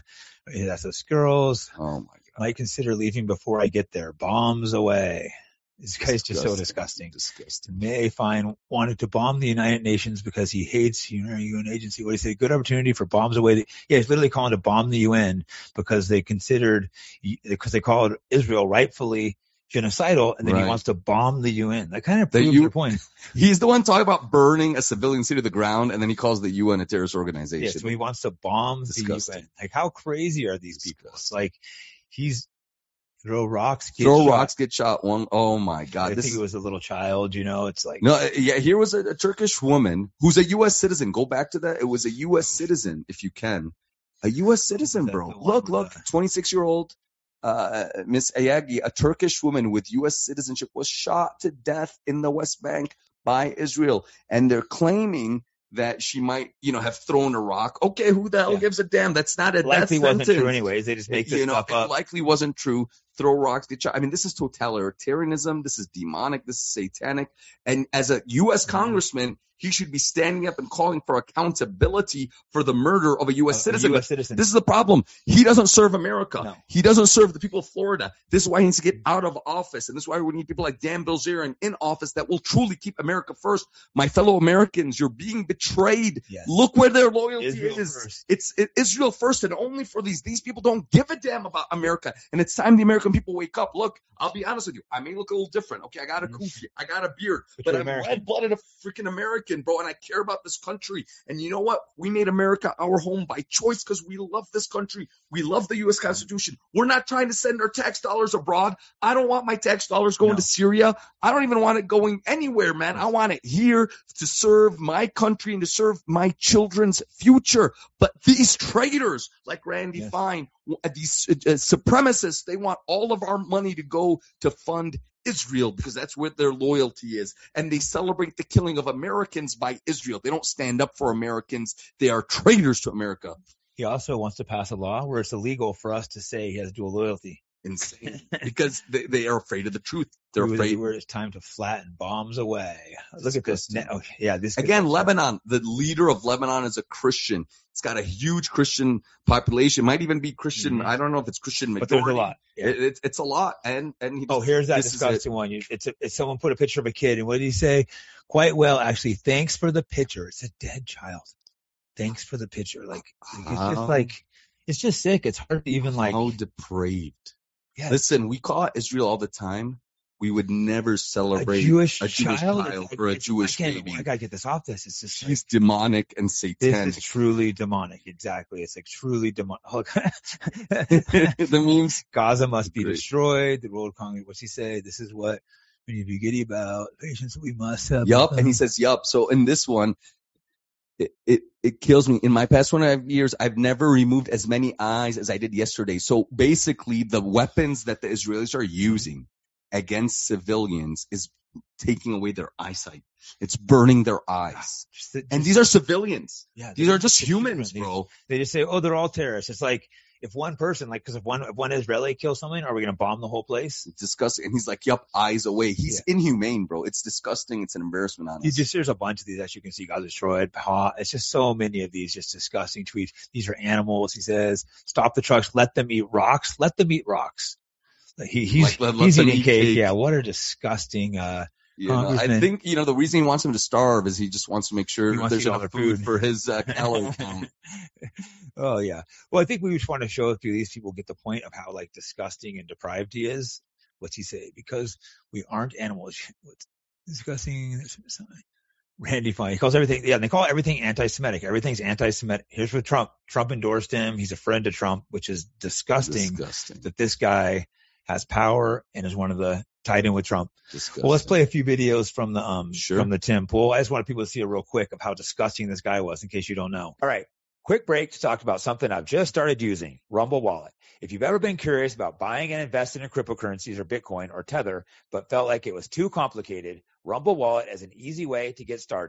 That's us girls. Oh my God. Might consider leaving before I get there. Bombs away. This guy's just so disgusting. Disgusting. May Fine wanted to bomb the United Nations because he hates you know, U N agency. What do you say? Good opportunity for bombs away. The, yeah, he's literally calling to bomb the U N because they considered, because they called Israel rightfully genocidal, and then Right. he wants to bomb the U N. That kind of The proves U- your point. He's the one talking about burning a civilian city to the ground, and then he calls the U N a terrorist Yeah, organization. so he wants to bomb Disgusting. the U N. Like, how crazy are these people? It's like he's throw rocks, get Throw shot. rocks, get shot. One, oh my God. I this think is, it was a little child, you know. It's like no, uh, yeah, here was a, a Turkish woman who's a U S citizen. Go back to that. It was a U S citizen, if you can. A U S citizen, bro. Look, look, twenty-six-year-old uh, Miss Ayagi, a Turkish woman with U S citizenship, was shot to death in the West Bank by Israel. And they're claiming that she might, you know, have thrown a rock. Okay, who the hell Yeah. gives a damn? That's not a It likely death wasn't sentence. true anyways. They just make this you know, stuff it up. likely wasn't true. Throw rocks, get shot. I mean, this is totalitarianism. This is demonic. This is satanic. And as a U S congressman, he should be standing up and calling for accountability for the murder of a U S A- a citizen. U S But citizen. This is the problem. He doesn't serve America. No. He doesn't serve the people of Florida. This is why he needs to get out of office. And this is why we need people like Dan Bilzerian in office that will truly keep America first. My fellow Americans, you're being betrayed. Yes. Look where their loyalty Israel is. first. It's it, Israel first and only for these. These people don't give a damn about America. And it's time the American people wake up. Look, I'll be honest with you. I may look a little different. Okay, I got a kufi. I got a beard. But But, you're I'm American. red-blooded a freaking American, bro. And I care about this country. And you know what? We made America our home by choice because we love this country. We love the U S Constitution. We're not trying to send our tax dollars abroad. I don't want my tax dollars going No. to Syria. I don't even want it going anywhere, man. I want it here to serve my country and to serve my children's future. But these traitors like Randy Yes. Fine, uh, these uh, uh, supremacists, they want all of our money to go to fund Israel because that's where their loyalty is. And they celebrate the killing of Americans by Israel. They don't stand up for Americans. They are traitors to America. He also wants to pass a law where it's illegal for us to say he has dual loyalty. Insane. Because they, they are afraid of the truth. They're Where- afraid. Where it's time to flatten bombs away. Look at this. Ne- oh, yeah, this Again, Lebanon, the leader of Lebanon is a Christian. It's got a huge Christian population. Might even be Christian. Mhm. I don't know if it's Christian But majority. there's a lot. Yeah. It, it's it's a lot. And and he, Oh, here's that this is it. disgusting one. You, it's, a, it's someone put a picture of a kid, and what did he say? Quite well, actually. Thanks for the picture. It's a dead child. Thanks for the picture. Like it's How- just like it's just sick. It's hard to even like. How depraved. Yeah. Listen, we call Israel all the time. We would never A celebrate Jewish, a Jewish child, child It's- or a it's- Jewish I can't- baby. I gotta get this off this. It's just like, He's demonic and this satanic. is truly demonic. Exactly. It's like truly demonic. Look. The memes. Gaza must be Great. destroyed. The world Congress. What's he say? This is what we need to be giddy about. Patience we must have. Yup. with And he them. says, yup. So in this one, it, it, it kills me. In my past one and a half years, I've never removed as many eyes as I did yesterday. So basically, the weapons that the Israelis are using against civilians is taking away their eyesight. It's burning their eyes. Just the- And just- these are civilians. yeah, These they're are just human. humans, They- bro. They just say, oh, they're all terrorists. It's like if one person, like, because if one if one Israeli kills someone, are we gonna bomb the whole place? It's disgusting. And he's like, yup, eyes away. He's inhumane, bro. It's disgusting. It's an embarrassment on You us. just there's a bunch of these as you can see. Gaza destroyed. Ha- It's just so many of these just disgusting tweets. These are animals. He says, stop the trucks. Let them eat rocks. Let them eat rocks. Like, He, he's Like, let- let he's them eating eat cake. cake. Yeah, what a disgusting. Uh, You know, I Congressman. think, you know, the reason he wants him to starve is he just wants to make sure He wants to there's eat all enough their food food. for his uh, calorie count. Oh yeah. Well, I think we just want to show through these people get the point of how like disgusting and deprived he is. What's he say? Because we aren't animals. What's disgusting? Randy Fine. He calls everything. Yeah, and they call everything anti-Semitic. Everything's anti-Semitic. Here's what Trump. Trump endorsed him. He's a friend of Trump, which is disgusting. Disgusting. That this guy has power and is one of the tied in with Trump. Disgusting. Well, let's play a few videos from the um Sure. from the Tim pool. I just want people to see it real quick of how disgusting this guy was, in case you don't know. All right, quick break to talk about something I've just started using, Rumble Wallet. If you've ever been curious about buying and investing in cryptocurrencies or Bitcoin or Tether, but felt like it was too complicated, Rumble Wallet is an easy way to get started.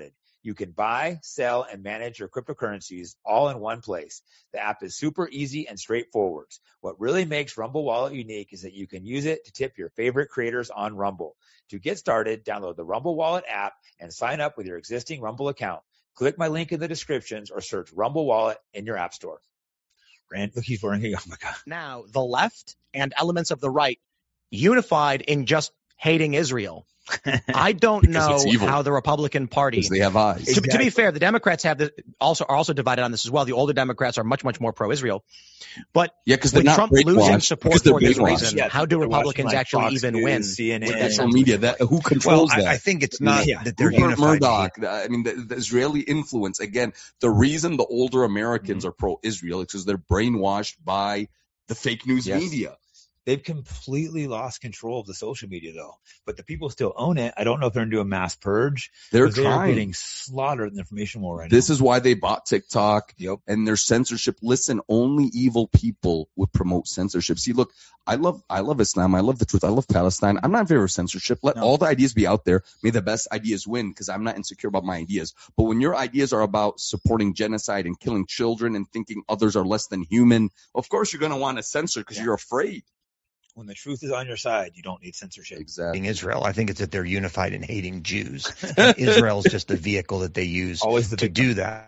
You can buy, sell, and manage your cryptocurrencies all in one place. The app is super easy and straightforward. What really makes Rumble Wallet unique is that you can use it to tip your favorite creators on Rumble. To get started, download the Rumble Wallet app and sign up with your existing Rumble account. Click my link in the descriptions or search Rumble Wallet in your app store. Rand, look, he's wearing a, oh my God. Now, the left and elements of the right unified in just hating Israel. I don't know how the Republican Party. Because they have eyes. To, exactly. to be fair, the Democrats have the, also are also divided on this as well. The older Democrats are much much more pro-Israel. But yeah, because with not Trump losing support for this brainwashed. reason, yeah, how do Republicans like actually Fox even News, win? C N N, with social media? That who controls well, that? I, I think it's not yeah. that they're Rupert unified. Murdoch. I mean, the, the Israeli influence. Again, the reason the older Americans mm-hmm. are pro-Israel is because they're brainwashed by the fake news yes. media. They've completely lost control of the social media, though. But the people still own it. I don't know if they're going to do a mass purge. They're They're trying. getting slaughtered in the information war right This now. is why they bought TikTok yep. and their censorship. Listen, only evil people would promote censorship. See, look, I love I love Islam. I love the truth. I love Palestine. I'm not in favor of censorship. Let no. all the ideas be out there. May the best ideas win, because I'm not insecure about my ideas. But when your ideas are about supporting genocide and killing children and thinking others are less than human, of course you're going to want to censor because yeah. you're afraid. When the truth is on your side, you don't need censorship. Exactly. In Israel, I think it's that they're unified in hating Jews. And Israel's just the vehicle that they use Always the to do that.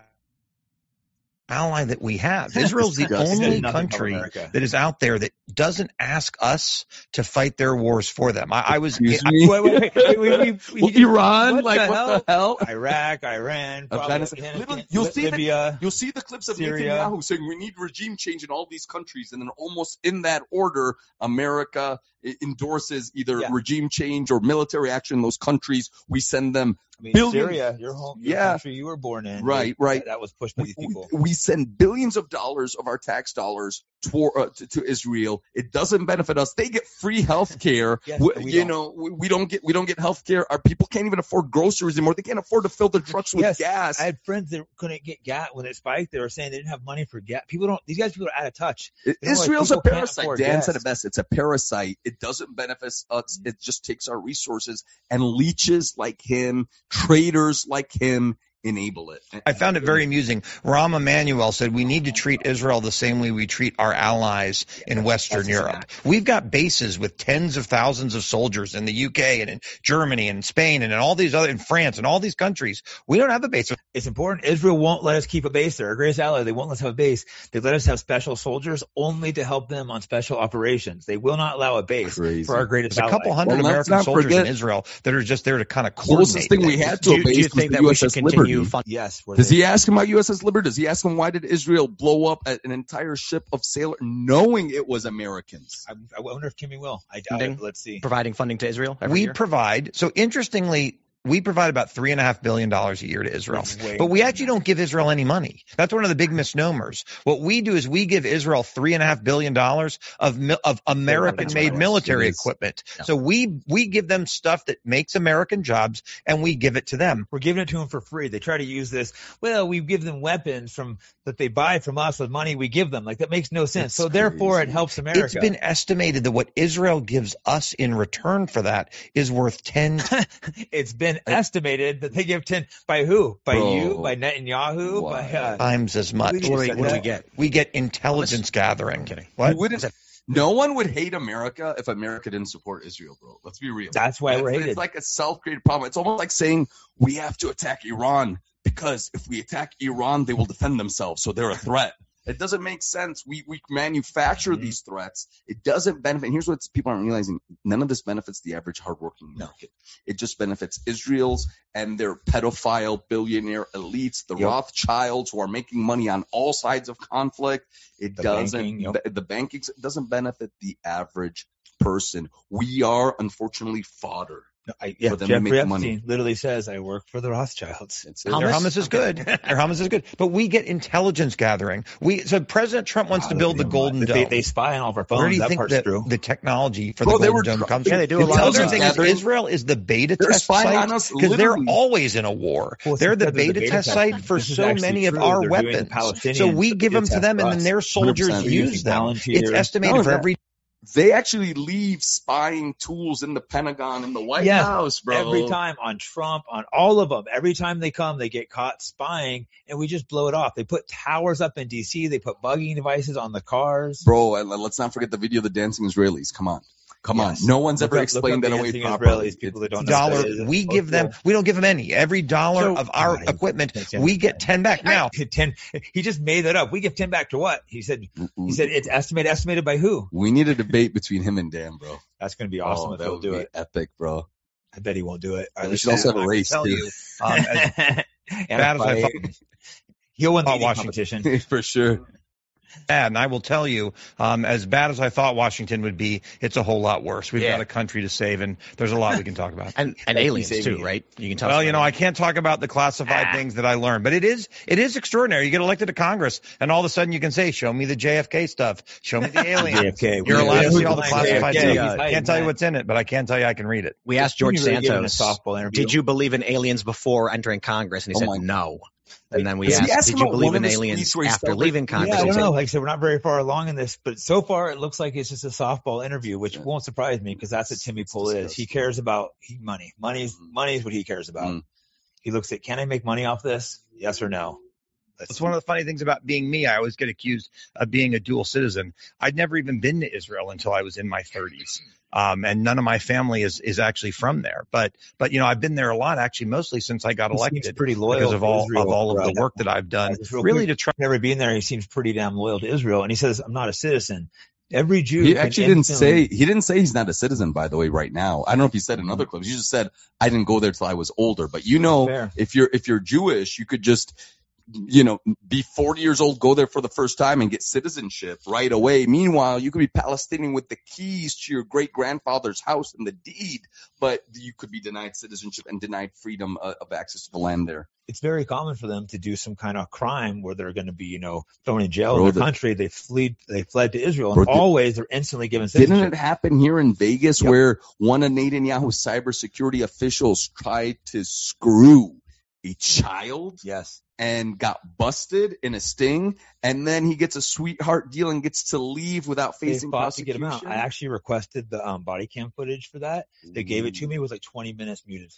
Ally that we have. Israel's the only country that is out there that doesn't ask us to fight their wars for them. I, I was I, wait, wait, wait, wait, wait, wait, well, Iran, what like the what hell? the hell? Iraq, Iran, Afghanistan. You'll see Libya, the, you'll see the clips of Syria. Netanyahu saying we need regime change in all these countries, and then almost in that order, America endorses either yeah. regime change or military action in those countries. We send them I mean, billions. Syria, your home, your yeah. country you were born in. Right, right. That, that was pushed by these people. We, we send billions of dollars of our tax dollars to, uh, to, to Israel. It doesn't benefit us. They get free health care. yes, we, we you don't. know, we, we don't get we don't get health care. Our people can't even afford groceries anymore. They can't afford to fill their trucks with yes, gas. I had friends that couldn't get gas when it spiked. They were saying they didn't have money for gas. People don't. These guys, people are out of touch. It, Israel's a parasite. Dan gas. said it best. It's a parasite. It doesn't benefit us. It just takes our resources, and leeches like him, traitors like him, enable it. I found it very amusing. Rahm Emanuel said we need to treat Israel the same way we treat our allies in Western Europe. We've got bases with tens of thousands of soldiers in the U K and in Germany and Spain and in all these other, in France and all these countries. We don't have a base. It's important. Israel won't let us keep a base there. Our greatest ally, they won't let us have a base. They let us have special soldiers only to help them on special operations. They will not allow a base Crazy. for our greatest There's ally. a couple hundred well, American soldiers in Israel that are just there to kind of coordinate. Closest thing we had to do, a base do you was think the that U we S S should continue Liberty. funding? Yes. Does he ask him about U S S Liberty? Does he ask him why did Israel blow up an entire ship of sailors knowing it was Americans? I, I wonder if Kimmy will. I doubt it. Let's see. Providing funding to Israel every we year? provide. So interestingly, we provide about three and a half billion dollars a year to Israel, but we actually don't give Israel any money. That's one of the big misnomers. What we do is we give Israel three and a half billion dollars of of American-made military equipment. Yeah. So we we give them stuff that makes American jobs, and we give it to them. We're giving it to them for free. They try to use this. Well, we give them weapons from that they buy from us with money we give them. Like that makes no sense. It's so crazy. Therefore, it helps America. It's been estimated that what Israel gives us in return for that is worth ten. It's been estimated that they give ten by who? By Bro. you? By Netanyahu? What? By uh, times as much. What do we, what do we get? We get intelligence gathering. I'm kidding. What? You wouldn't, no one would hate America if America didn't support Israel, bro. Let's be real. That's why it's, we're hated. It's like a self-created problem. It's almost like saying we have to attack Iran because if we attack Iran, they will defend themselves, so they're a threat. It doesn't make sense. We we manufacture mm-hmm. these threats. It doesn't benefit. And here's what people aren't realizing. None of this benefits the average hardworking American. No. It just benefits Israel's and their pedophile billionaire elites, the yep. Rothschilds who are making money on all sides of conflict. It the doesn't. Banking, yep. The banking doesn't benefit the average person. We are, unfortunately, fodder. No, I, yeah, Jeffrey Epstein literally says, "I work for the Rothschilds." It's, their hummus is good. Their hummus is good, but we get intelligence gathering. We so President Trump wants wow, to build the Golden Dome. They, they spy on all of our phones. Where do you that think part's that true. the technology for Bro, the Golden Dome tr- comes? Yeah, they do a the lot. other of thing is Israel is the beta they're test site because they're always in a war. Well, they're the beta, the beta test site for so many true. of our they're weapons. So we give them to them, and then their soldiers use them. It's estimated for every. they actually leave spying tools in the Pentagon and the White yes, House, bro. Every time on Trump, on all of them, every time they come, they get caught spying, and we just blow it off. They put towers up in D C. They put bugging devices on the cars. Bro, let's not forget the video of the dancing Israelis. Come on. Come yes. on. No one's look ever up, explained that away properly. Israelis, people that don't dollar, know we give them, we don't give them any. Every dollar so, of our God, equipment, we get ten back. Now, ten, he just made that up. We give ten back to what? He said, he said it's estimated, estimated by who? We need a debate between him and Dan, bro. That's going to be awesome oh, if he'll do it. Epic, bro. I bet he won't do it. We should also have a race, too. You, um, as bad as I thought, he'll win the Washington competition. For sure. Bad, and I will tell you, um, as bad as I thought Washington would be, it's a whole lot worse. We've yeah. got a country to save, and there's a lot we can talk about. and and aliens too, right? You can tell. Well, you know, I can't talk about the classified ah. things that I learned, but it is it is extraordinary. You get elected to Congress, and all of a sudden you can say, "Show me the J F K stuff. Show me the aliens." J F K. You're allowed to see all the classified J F K. stuff. I can't tell you what's in it, but I can tell you I can read it. We asked George Santos, "Did you believe in aliens before entering Congress?" And he said, "No." And then we asked, asked, did you believe in aliens after leaving Congress? Yeah, I don't know. Like I said, we're not very far along in this, but so far it looks like it's just a softball interview, which yeah. won't surprise me because that's what Timmy Pool is. He cares about money. Money is, mm. money is what he cares about. Mm. He looks at, can I make money off this? Yes or no? That's it's one of the funny things about being me. I always get accused of being a dual citizen. I'd never even been to Israel until I was in my thirties. Um, and none of my family is, is actually from there. But, but, you know, I've been there a lot, actually, mostly since I got elected. He's pretty loyal because of all, Israel, of all of right? the work that I've done. Really quick. to try. Never been there. He seems pretty damn loyal to Israel. And he says, I'm not a citizen. Every Jew. He actually didn't say, he didn't say he's not a citizen, by the way, right now. I don't know if he said in other clips. He just said, I didn't go there till I was older. But you know, if you're, if you're Jewish, you could just, you know, be forty years old, go there for the first time and get citizenship right away. Meanwhile, you could be Palestinian with the keys to your great grandfather's house and the deed, but you could be denied citizenship and denied freedom uh, of access to the land there. It's very common for them to do some kind of crime where they're going to be, you know, thrown in jail bro, in their the, country. They fled, they fled to Israel, and bro, always they're instantly given citizenship. Didn't it happen here in Vegas yep. where one of Netanyahu's cybersecurity officials tried to screw a child? Yes. And got busted in a sting, and then he gets a sweetheart deal and gets to leave without facing they fought prosecution. To get him out. I actually requested the um, body cam footage for that. They gave it to me. It was like twenty minutes muted.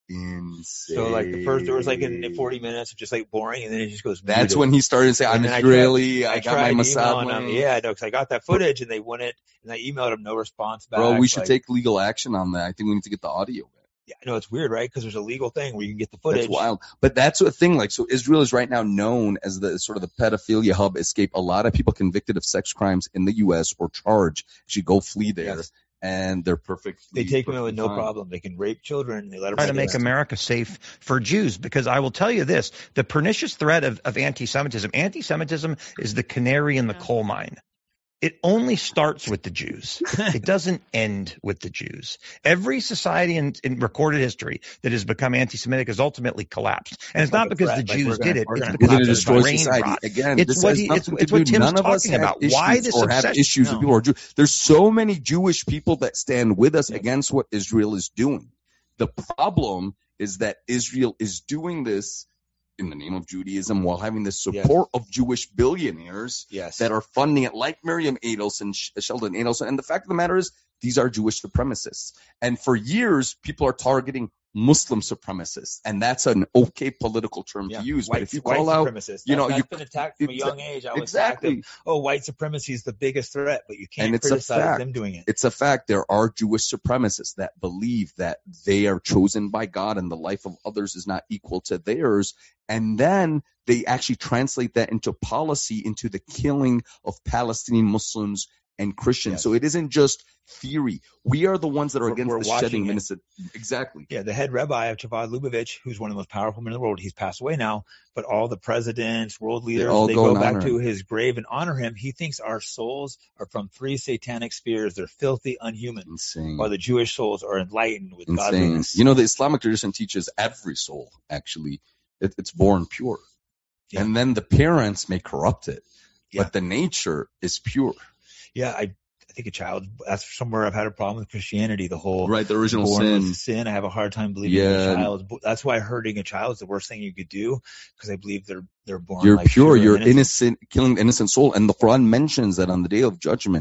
Insane. So like the first, there was like in forty minutes of just like boring, and then it just goes. That's muted. when he started to say, "I'm Israeli. I, tried, I, I got my Mossad money." Yeah, no, because I got that footage, and they wouldn't. And I emailed them, no response back. Bro, we should like, take legal action on that. I think we need to get the audio back. Yeah, I know it's weird, right? Because there's a legal thing where you can get the footage. That's wild. But that's a thing. Like, so Israel is right now known as the sort of the pedophilia hub escape. A lot of people convicted of sex crimes in the U S or charged actually go flee there. Yes. And they're perfect. They take them in with no fine. problem. They can rape children. They let them try to make America safe for Jews, because I will tell you this: the pernicious threat of, of anti-Semitism. Anti-Semitism is the canary in the coal mine. It only starts with the Jews. It doesn't end with the Jews. Every society in, in recorded history that has become anti-Semitic has ultimately collapsed. And it's not because the Jews did it. It's because of brain rot. Again, it's what, he, it's, it's what Tim's talking about. Why this or have issues with people who are Jews. There's so many Jewish people that stand with us against what Israel is doing. The problem is that Israel is doing this in the name of Judaism while having the support yes. of Jewish billionaires yes. that are funding it, like Miriam Adelson, Sheldon Adelson. And the fact of the matter is, these are Jewish supremacists. And for years, people are targeting Muslim supremacists, and that's an okay political term yeah. to use. White, but if you call out, you know, that's you've been attacked from a young age. I was exactly. attacked. Oh, white supremacy is the biggest threat, but you can't and it's criticize a fact. them doing it. It's a fact. There are Jewish supremacists that believe that they are chosen by God and the life of others is not equal to theirs, and then they actually translate that into policy, into the killing of Palestinian Muslims and Christians. Yes. So it isn't just theory. We are the ones that are we're, against we're the shedding it. innocent. Exactly. Yeah, the head rabbi of Chabad Lubavitch, who's one of the most powerful men in the world, he's passed away now, but all the presidents, world leaders, they, they go, go back to his grave and honor him. He thinks our souls are from three satanic spheres. They're filthy, unhuman. Insane. While the Jewish souls are enlightened with Insane. godliness. You know, the Islamic tradition teaches every soul, actually, it, it's born pure. Yeah. And then the parents may corrupt it, yeah. but the nature is pure. Yeah, I I think a child, that's somewhere I've had a problem with Christianity, the whole right, the original sin. sin. I have a hard time believing yeah. a child. That's why hurting a child is the worst thing you could do, because I believe they're they're born You're like pure, pure you're innocent. innocent, killing an innocent soul. And the Quran mentions that on the day of judgment,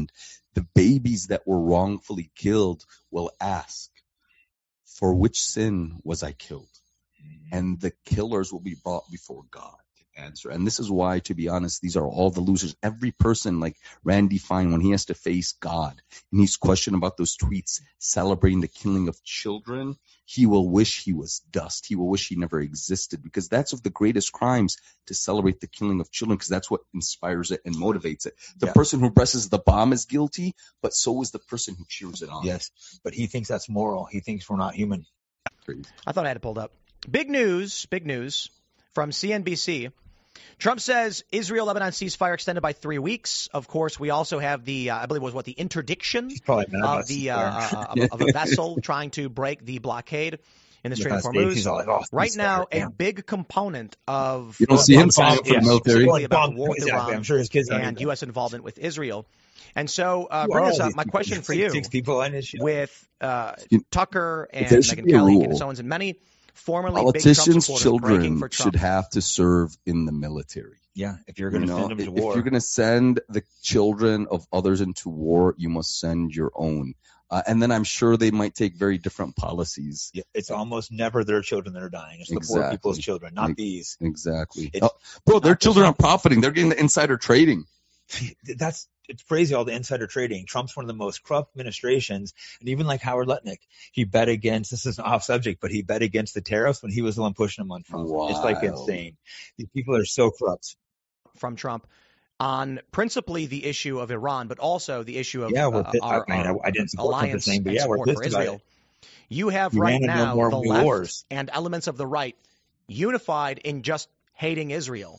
The babies that were wrongfully killed will ask, for which sin was I killed? And the killers will be brought before God to answer. And this is why, to be honest, these are all the losers. Every person like Randy Fine, when he has to face God and he's questioned about those tweets celebrating the killing of children, he will wish he was dust. He will wish he never existed, because that's of the greatest crimes, to celebrate the killing of children, because that's what inspires it and motivates it. The Yeah. person who presses the bomb is guilty, but so is the person who cheers it on. Yes, but he thinks that's moral. He thinks we're not human. I thought I had it pulled up. Big news, big news from C N B C. Trump says Israel-Lebanon ceasefire extended by three weeks. Of course, we also have the, uh, I believe it was what, the interdiction of the uh, uh, of, of a vessel trying to break the blockade in the Strait of Hormuz. Like, oh, right now, yeah. a big component of You don't see him sign up for yeah, the military. particularly about the war with Exactly. Iran I'm sure his kids don't and either. U S involvement with Israel. And so, uh, Who bring are this all up. these My people? question It's for like you, six people on this show. with uh, Tucker and there should Megyn be a Kelly rule. and so on, and many formerly Politicians' big Trump supporters breaking children for Trump. should have to serve in the military. Yeah, if you're going to You know, send them to if war. you're going to send the children of others into war, you must send your own. Uh, and then I'm sure they might take very different policies. Yeah, it's almost never their children that are dying. It's the poor Exactly. people's children, not Ex- these. Exactly. It's Oh, bro, their not children are just- profiting. They're getting the insider trading. That's it's crazy, all the insider trading. Trump's one of the most corrupt administrations, and even like Howard Lutnick, he bet against, this is an off subject, but he bet against the tariffs when he was the one pushing them on Trump. It's like Wild. insane. These people are so corrupt. From Trump on principally the issue of Iran, but also the issue of Yeah, we're uh, pit- our, I mean, our I didn't support Trump alliance this thing, but and yeah, we're support for pissed about Israel. it. You have We right ran into now more the new left wars. and elements of the right unified in just hating Israel.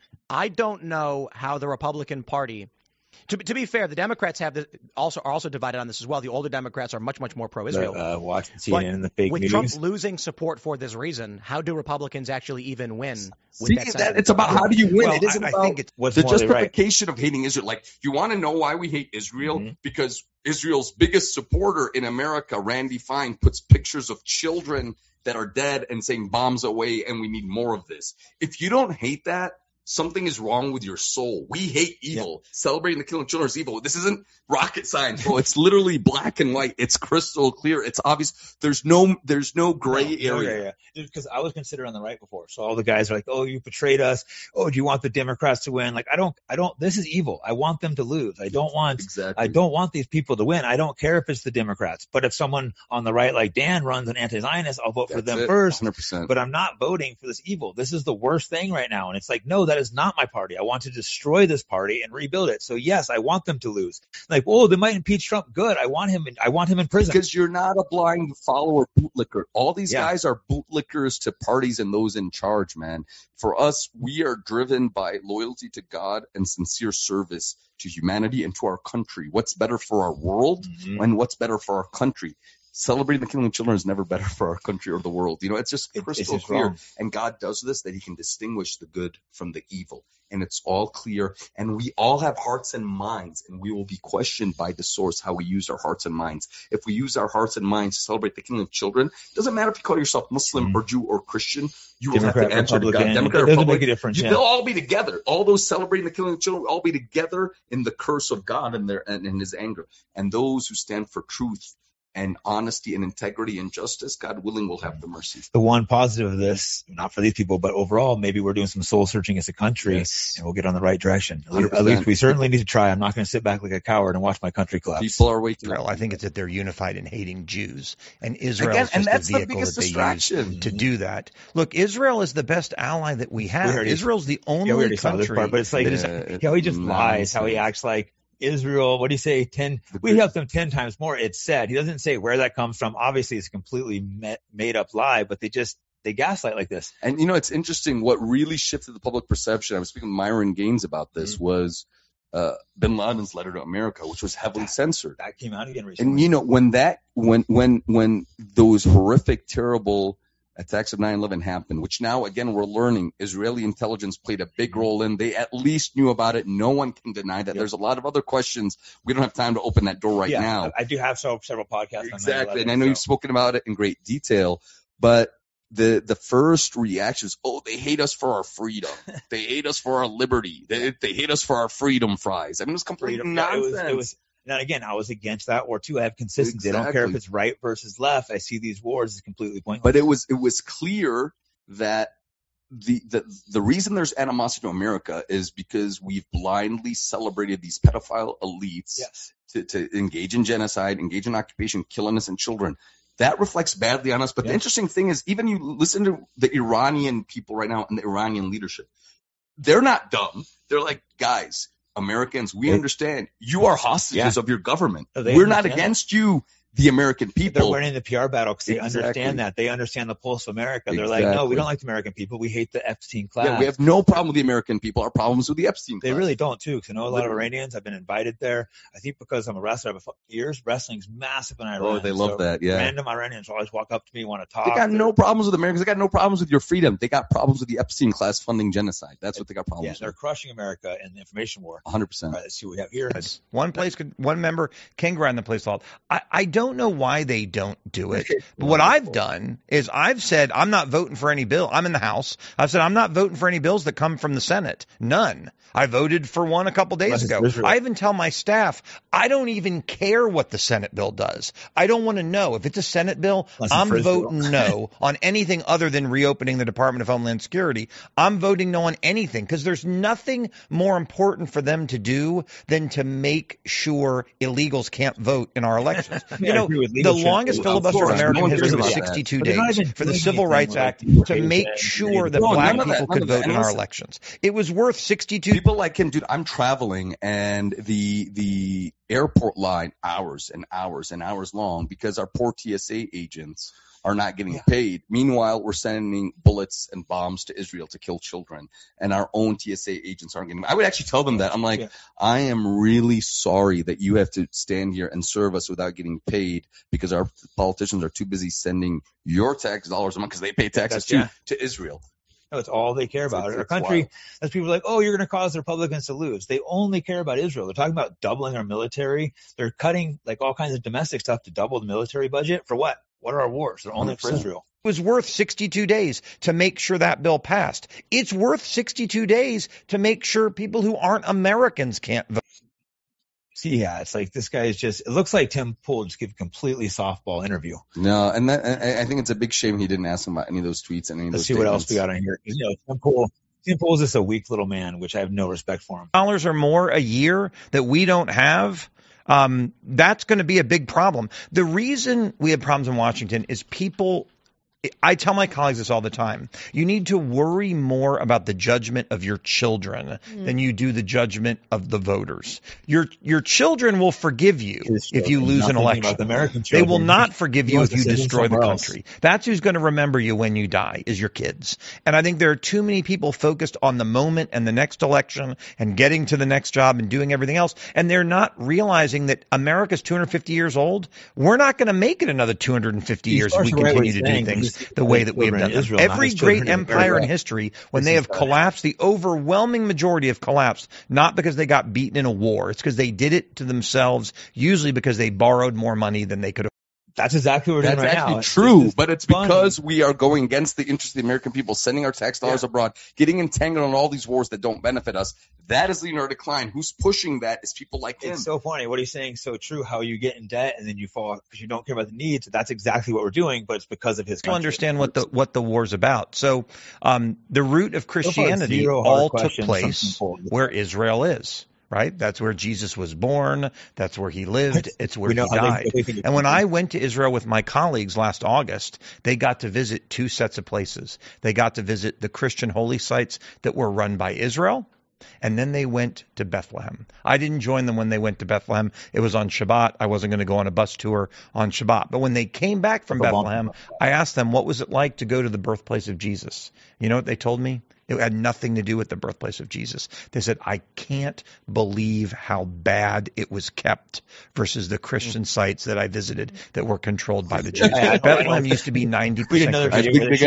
I don't know how the Republican Party. To, to be fair, the Democrats have the, also are also divided on this as well. The older Democrats are much much more pro-Israel. Uh, watching C N N and the fake with news. Trump losing support for this reason, how do Republicans actually even win? With See, that that, sentiment? it's about how do you win. Well, it isn't I- I about think it's- what's the morally right. justification of hating Israel. Like, you want to know why we hate Israel? Mhm. Because Israel's biggest supporter in America, Randy Fine, puts pictures of children that are dead and saying bombs away and we need more of this. If you don't hate that, something is wrong with your soul. We hate evil. Celebrating the killing of children is evil. This isn't rocket science, bro. It's literally black and white. It's crystal clear. It's obvious. There's no there's no gray No, no, area. yeah, yeah. Because I was considered on the right before, so all the guys are like, "Oh, you betrayed us. Oh, do you want the Democrats to win?" Like, I don't, I don't. This is evil. I want them to lose. I don't want, Exactly. I don't want these people to win. I don't care if it's the Democrats, but if someone on the right like Dan runs an anti-Zionist, I'll vote for That's them it. first. one hundred percent. But I'm not voting for this evil. This is the worst thing right now, and it's like, no, that is not my party. I want to destroy this party and rebuild it. So yes, I want them to lose. Like, oh, they might impeach Trump. Good. I want him. In, I want him in prison. Because you're not a blind follower bootlicker. All these Yeah. guys are bootlickers to parties and those in charge, man. For us, we are driven by loyalty to God and sincere service to humanity and to our country. What's better for our world Mhm. and what's better for our country? Celebrating the killing of children is never better for our country or the world. You know, it's just It- it's crystal just clear. wrong. And God does this that he can distinguish the good from the evil. And it's all clear. And we all have hearts and minds. And we will be questioned by the source how we use our hearts and minds. If we use our hearts and minds to celebrate the killing of children, it doesn't matter if you call yourself Muslim or Jew or Christian, you will Democrat, have to answer to God. Republican, Democrat, it doesn't Republican, make a difference, you- yeah. they'll all be together. All those celebrating the killing of children will all be together in the curse of God and their and in his anger. And those who stand for truth and honesty and integrity and justice, God willing, will have the mercy. The one positive of this, not for these people, but overall, maybe we're doing some soul searching as a country, Yes. and we'll get on the right direction. At one hundred least, at least percent. we certainly need to try. I'm not going to sit back like a coward and watch my country collapse. People are waking Well, up. I think it's that they're unified in hating Jews, and Israel Again, is and just that's the the vehicle biggest that they distraction. use to do that. Look, Israel is the best ally that we have. We already- Israel's the only yeah, we already saw this country. part, but it's like Yeah, it's- it's how he just lies, how he nonsense. acts like Israel. What do you say? Ten? We helped them ten times more. It's said. He doesn't say where that comes from. Obviously, it's a completely met, made up lie, but they just they gaslight like this. And you know, it's interesting. What really shifted the public perception, I was speaking with Myron Gaines about this, Mm-hmm. was uh, Bin Laden's letter to America, which was heavily censored. That came out again recently. And you know, when that, when when when those horrific, terrible attacks of nine eleven happened, which now again we're learning Israeli intelligence played a big role in. They at least knew about it. No one can deny that. Yep. There's a lot of other questions. We don't have time to open that door right yeah, now. I, I do have so, several podcasts. on Exactly, nine eleven, and I know so. you've spoken about it in great detail, but the the first reaction is, oh, they hate us for our freedom. They hate us for our liberty. They they hate us for our freedom fries. I mean, it was complete Freedom. Yeah, it nonsense. was, it was And then again, I was against that war too. I have consistency. Exactly. I don't care if it's right versus left. I see these wars as completely pointless. But it was it was clear that the the the reason there's animosity to America is because we've blindly celebrated these pedophile elites yes. to, to engage in genocide, engage in occupation, kill innocent children. That reflects badly on us. But yeah. the interesting thing is, even you listen to the Iranian people right now and the Iranian leadership, they're not dumb. They're like, guys, Americans, we understand you are hostages yeah. of your government. No, We're not against that. you, the American people. They're winning the P R battle because they exactly. understand that. They understand the pulse of America. They're exactly. like, no, we don't like the American people. We hate the Epstein class. Yeah, we have no problem with the American people. Our problems with the Epstein class. They really don't, too, because I know a lot Literally. of Iranians. I've been invited there. I think because I'm a wrestler, I've years. Wrestling's massive in Iran. Oh, they love so that, yeah. Random Iranians always walk up to me, want to talk. They got no problems with Americans. They got no problems with your freedom. They got problems with the Epstein class funding genocide. That's what they got problems yeah, with. They're crushing America in the information war. one hundred percent. All right, let's see what we have here. One place could, one member can grind the place fault. I, I don't know why they don't do it. But what I've done is I've said I'm not voting for any bill. I'm in the House. I've said I'm not voting for any bills that come from the Senate. None. I voted for one a couple days ago. I even tell my staff, I don't even care what the Senate bill does. I don't want to know. If it's a Senate bill, I'm voting no on anything other than reopening the Department of Homeland Security. I'm voting no on anything because there's nothing more important for them to do than to make sure illegals can't vote in our elections. You know, the longest filibuster in American history was sixty-two days for the Civil Rights Act to make sure that black people could vote in our elections. It was worth sixty-two. People like him, dude, I'm traveling and the the airport line hours and hours and hours long because our poor T S A agents are not getting paid. Meanwhile, we're sending bullets and bombs to Israel to kill children, and our own T S A agents aren't getting. I would actually tell them that. I'm like, yeah. I am really sorry that you have to stand here and serve us without getting paid because our politicians are too busy sending your tax dollars a month because they pay taxes too, yeah. to Israel. No, it's all they care about. It's, our country, as people are like, oh, you're going to cause the Republicans to lose. They only care about Israel. They're talking about doubling our military. They're cutting like all kinds of domestic stuff to double the military budget. For what? What are our wars? They're only for Israel. It was worth sixty-two days to make sure that bill passed. It's worth sixty-two days to make sure people who aren't Americans can't vote. See, yeah, it's like this guy is just, it looks like Tim Pool just gave a completely softball interview. No, and that, I think it's a big shame he didn't ask him about any of those tweets and any of Let's those see statements. What else we got on here. You know, Tim Pool, Tim Pool is just a weak little man, which I have no respect for him. Dollars or more a year that we don't have, um, that's going to be a big problem. The reason we have problems in Washington is people, I tell my colleagues this all the time. You need to worry more about the judgment of your children mm. than you do the judgment of the voters. Your your children will forgive you if you lose an election. The they will not forgive you if you destroy the country. Else. That's who's going to remember you when you die, is your kids. And I think there are too many people focused on the moment and the next election and getting to the next job and doing everything else. And they're not realizing that America's two hundred fifty years old. We're not going to make it another two hundred fifty years if we continue to do things the way that we've done Israel, every great empire in history, when they have collapsed, the overwhelming majority have collapsed, not because they got beaten in a war. It's because they did it to themselves, usually because they borrowed more money than they could have. That's exactly what we're doing That's right now. That's actually true, it's but it's funny. Because we are going against the interests of the American people, sending our tax dollars yeah. abroad, getting entangled on all these wars that don't benefit us. That is leading our decline. Who's pushing that is people like him. It's so funny. What he's saying is so true, how you get in debt and then you fall because you don't care about the needs. That's exactly what we're doing, but it's because of his country. To understand what the what the war's about. So um, the root of Christianity all took place where Israel is. Right? That's where Jesus was born. That's where he lived. It's where he died. They, they and when I went to Israel with my colleagues last August, they got to visit two sets of places. They got to visit the Christian holy sites that were run by Israel, and then they went to Bethlehem. I didn't join them when they went to Bethlehem. It was on Shabbat. I wasn't going to go on a bus tour on Shabbat. But when they came back from Bethlehem, I asked them, what was it like to go to the birthplace of Jesus? You know what they told me? It had nothing to do with the birthplace of Jesus. They said, I can't believe how bad it was kept versus the Christian sites that I visited that were controlled by the Jews. Bethlehem used to be ninety percent Christian. Let's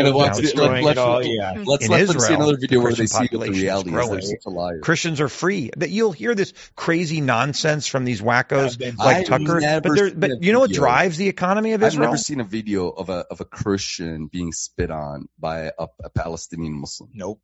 let them see another video where they see what the reality is. Christians are free. That you'll hear this crazy nonsense from these wackos like Tucker. But, but you know what drives the economy of Israel? I've never seen a video of a of a Christian being spit on by a, a Palestinian Muslim. Nope.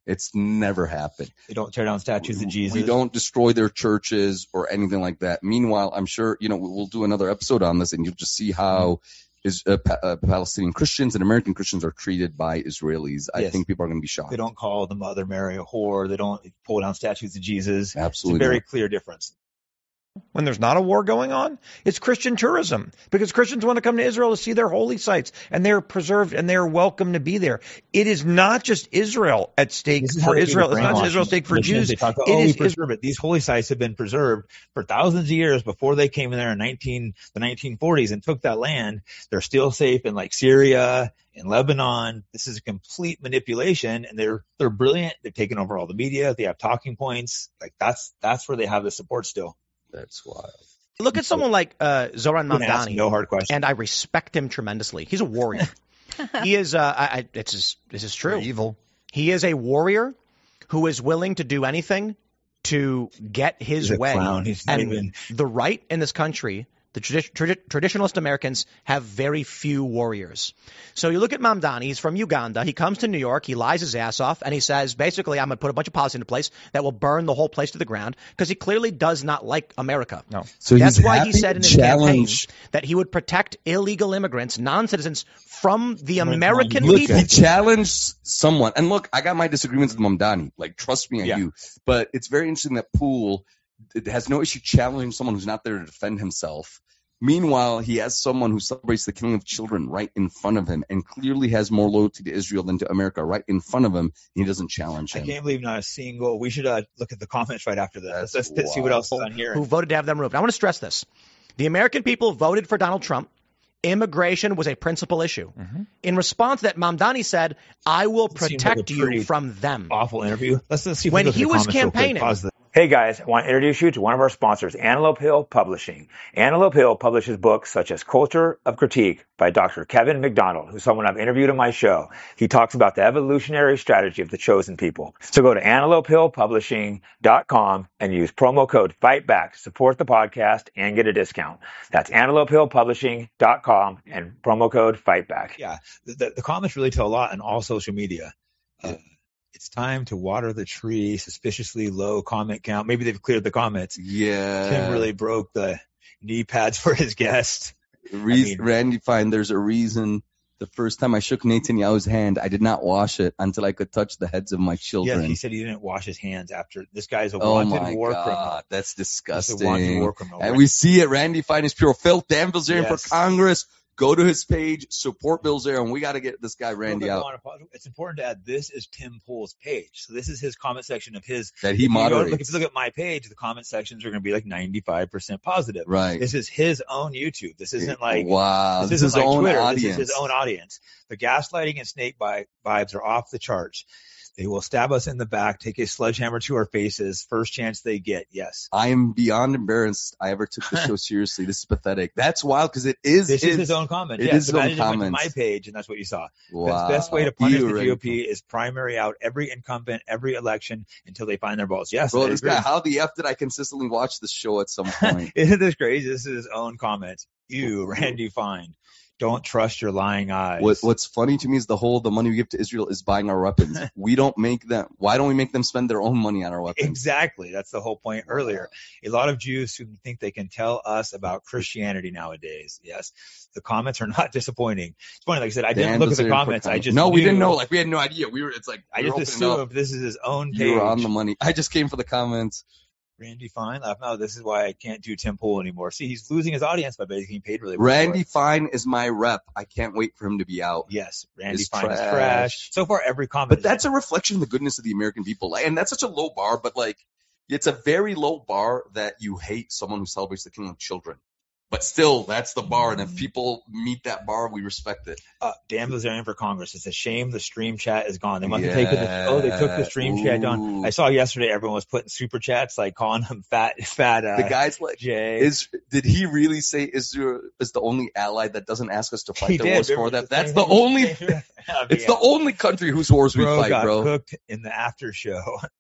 It's never happened. They don't tear down statues of Jesus. We don't destroy their churches or anything like that. Meanwhile, I'm sure, you know, we'll do another episode on this, and you'll just see how is, uh, pa- uh, Palestinian Christians and American Christians are treated by Israelis. I Yes. think people are going to be shocked. They don't call the Mother Mary a whore. They don't pull down statues of Jesus. Absolutely It's a very not. clear difference. When there's not a war going on, it's Christian tourism, because Christians want to come to Israel to see their holy sites, and they're preserved and they're welcome to be there. It is not just Israel at stake This is how for they do the Israel. It's not just brainwashing. Israel at stake for They- Jews. They talk about, It oh, is we preserve it. These holy sites have been preserved for thousands of years before they came in there in nineteen the nineteen forties and took that land. They're still safe in like Syria, in Lebanon. This is a complete manipulation, and they're they're brilliant. They've taken over all the media. They have talking points. Like that's that's where they have the support still. That's wild. Look at someone like uh, Zoran Couldn't ask Mamdani. no hard question. And I respect him tremendously. He's a warrior. he is. Uh, I, I, it's just, this is true. They're evil. He is a warrior who is willing to do anything to get his He's a way. clown. He's not and even- the right in this country, the tradi- tradi- traditionalist Americans have very few warriors. So you look at Mamdani. He's from Uganda. He comes to New York. He lies his ass off, and he says, basically, I'm going to put a bunch of policies into place that will burn the whole place to the ground, because he clearly does not like America. No. So That's he's why happy he said in to his campaign challenge- that he would protect illegal immigrants, non-citizens, from the American Look, people. he challenged someone. And look, I got my disagreements with Mamdani. Like, trust me, I Yeah. do. But it's very interesting that Poole has no issue challenging someone who's not there to defend himself. Meanwhile, he has someone who celebrates the killing of children right in front of him and clearly has more loyalty to Israel than to America right in front of him. And he doesn't challenge I him. can't believe not a single. We should uh, look at the comments right after this. Let's, let's see what else is on here. Who voted to have them removed. I want to stress this. The American people voted for Donald Trump. Immigration was a principal issue. Mm-hmm. In response to that, Mamdani said, I will Seems like a protect you pretty from them. Awful interview. Let's, let's see if When we look at he the was comments real quick. campaigning- Pause the- Hey guys, I want to introduce you to one of our sponsors, Antelope Hill Publishing. Antelope Hill publishes books such as Culture of Critique by Doctor Kevin McDonald, who's someone I've interviewed on my show. He talks about the evolutionary strategy of the chosen people. So go to antelope hill publishing dot com and use promo code FIGHTBACK to support the podcast and get a discount. That's antelope hill publishing dot com and promo code FIGHTBACK. Yeah, the, the, the comments really tell a lot on all social media. Uh, It's time to water the tree. Suspiciously low comment count. Maybe they've cleared the comments. Yeah. Tim really broke the knee pads for his guest. Re- I mean- Randy Fine, there's a reason. The first time I shook Netanyahu's hand, I did not wash it until I could touch the heads of my children. Yeah, he said he didn't wash his hands after. This guy's a Oh wanted my war God, criminal. that's He's disgusting. a wanted war criminal. And we see it. Randy Fine is pure filth. Dan Bilzerian Yes. for Congress. Go to his page, support Bilzerian. We got to get this guy Randy Real quick, I out. wanna pause. It's important to add this is Tim Pool's page. So this is his comment section of his. That he if you go- moderates. Look, if you look at my page, the comment sections are going to be like ninety-five percent positive. Right. This is his own YouTube. This isn't like Wow, This this isn't is like his own Twitter. audience. This is his own audience. The gaslighting and snake vi- vibes are off the charts. They will stab us in the back, take a sledgehammer to our faces, first chance they get. Yes. I am beyond embarrassed I ever took the show seriously. This is pathetic. That's wild because it is This his, is his own comment. It yes, is his imagine own you went to comments. my page and that's what you saw. Wow. The best way to punish You the already- G O P is primary out every incumbent, every election until they find their balls. Yes, Bro, I this agree. guy, how the F did I consistently watch this show at some point? Isn't this crazy? This is his own comment. You, Randy Fine. Don't trust your lying eyes. What, what's funny to me is the whole the money we give to Israel is buying our weapons. We don't make them. Why don't we make them spend their own money on our weapons? Exactly. That's the whole point earlier. A lot of Jews who think they can tell us about Christianity nowadays. Yes. The comments are not disappointing. It's funny. Like I said, I didn't Dan look at the Bilzerian for comments. I Congress. just no, we knew- didn't know. Like we had no idea. We were. It's like I we were just opening assumed up. this is his own page. You were on the money. I just came for the comments. Randy Fine. Laugh. No, this is why I can't do Tim Pool anymore. See, he's losing his audience by getting paid really well. for Randy it. Fine is my rep. I can't wait for him to be out. Yes, Randy It's Fine is trash. trash. So far, every comment. But that's a reflection of the goodness of the American people. And that's such a low bar, but like, it's a very low bar that you hate someone who celebrates the killing of children. But still, that's the bar. And if people meet that bar, we respect it. Uh, Dan Bilzerian for Congress. It's a shame the stream chat is gone. They must have taken the, oh, they took the stream chat down. Ooh. I saw yesterday everyone was putting super chats, like calling him fat, fat, uh, The guy's like, Jay. is did he really say Israel is the only ally that doesn't ask us to fight He their did. wars for Remember them? the That's thing? the only. Yeah, It's the only country whose wars we bro fight, got bro. cooked in the after show.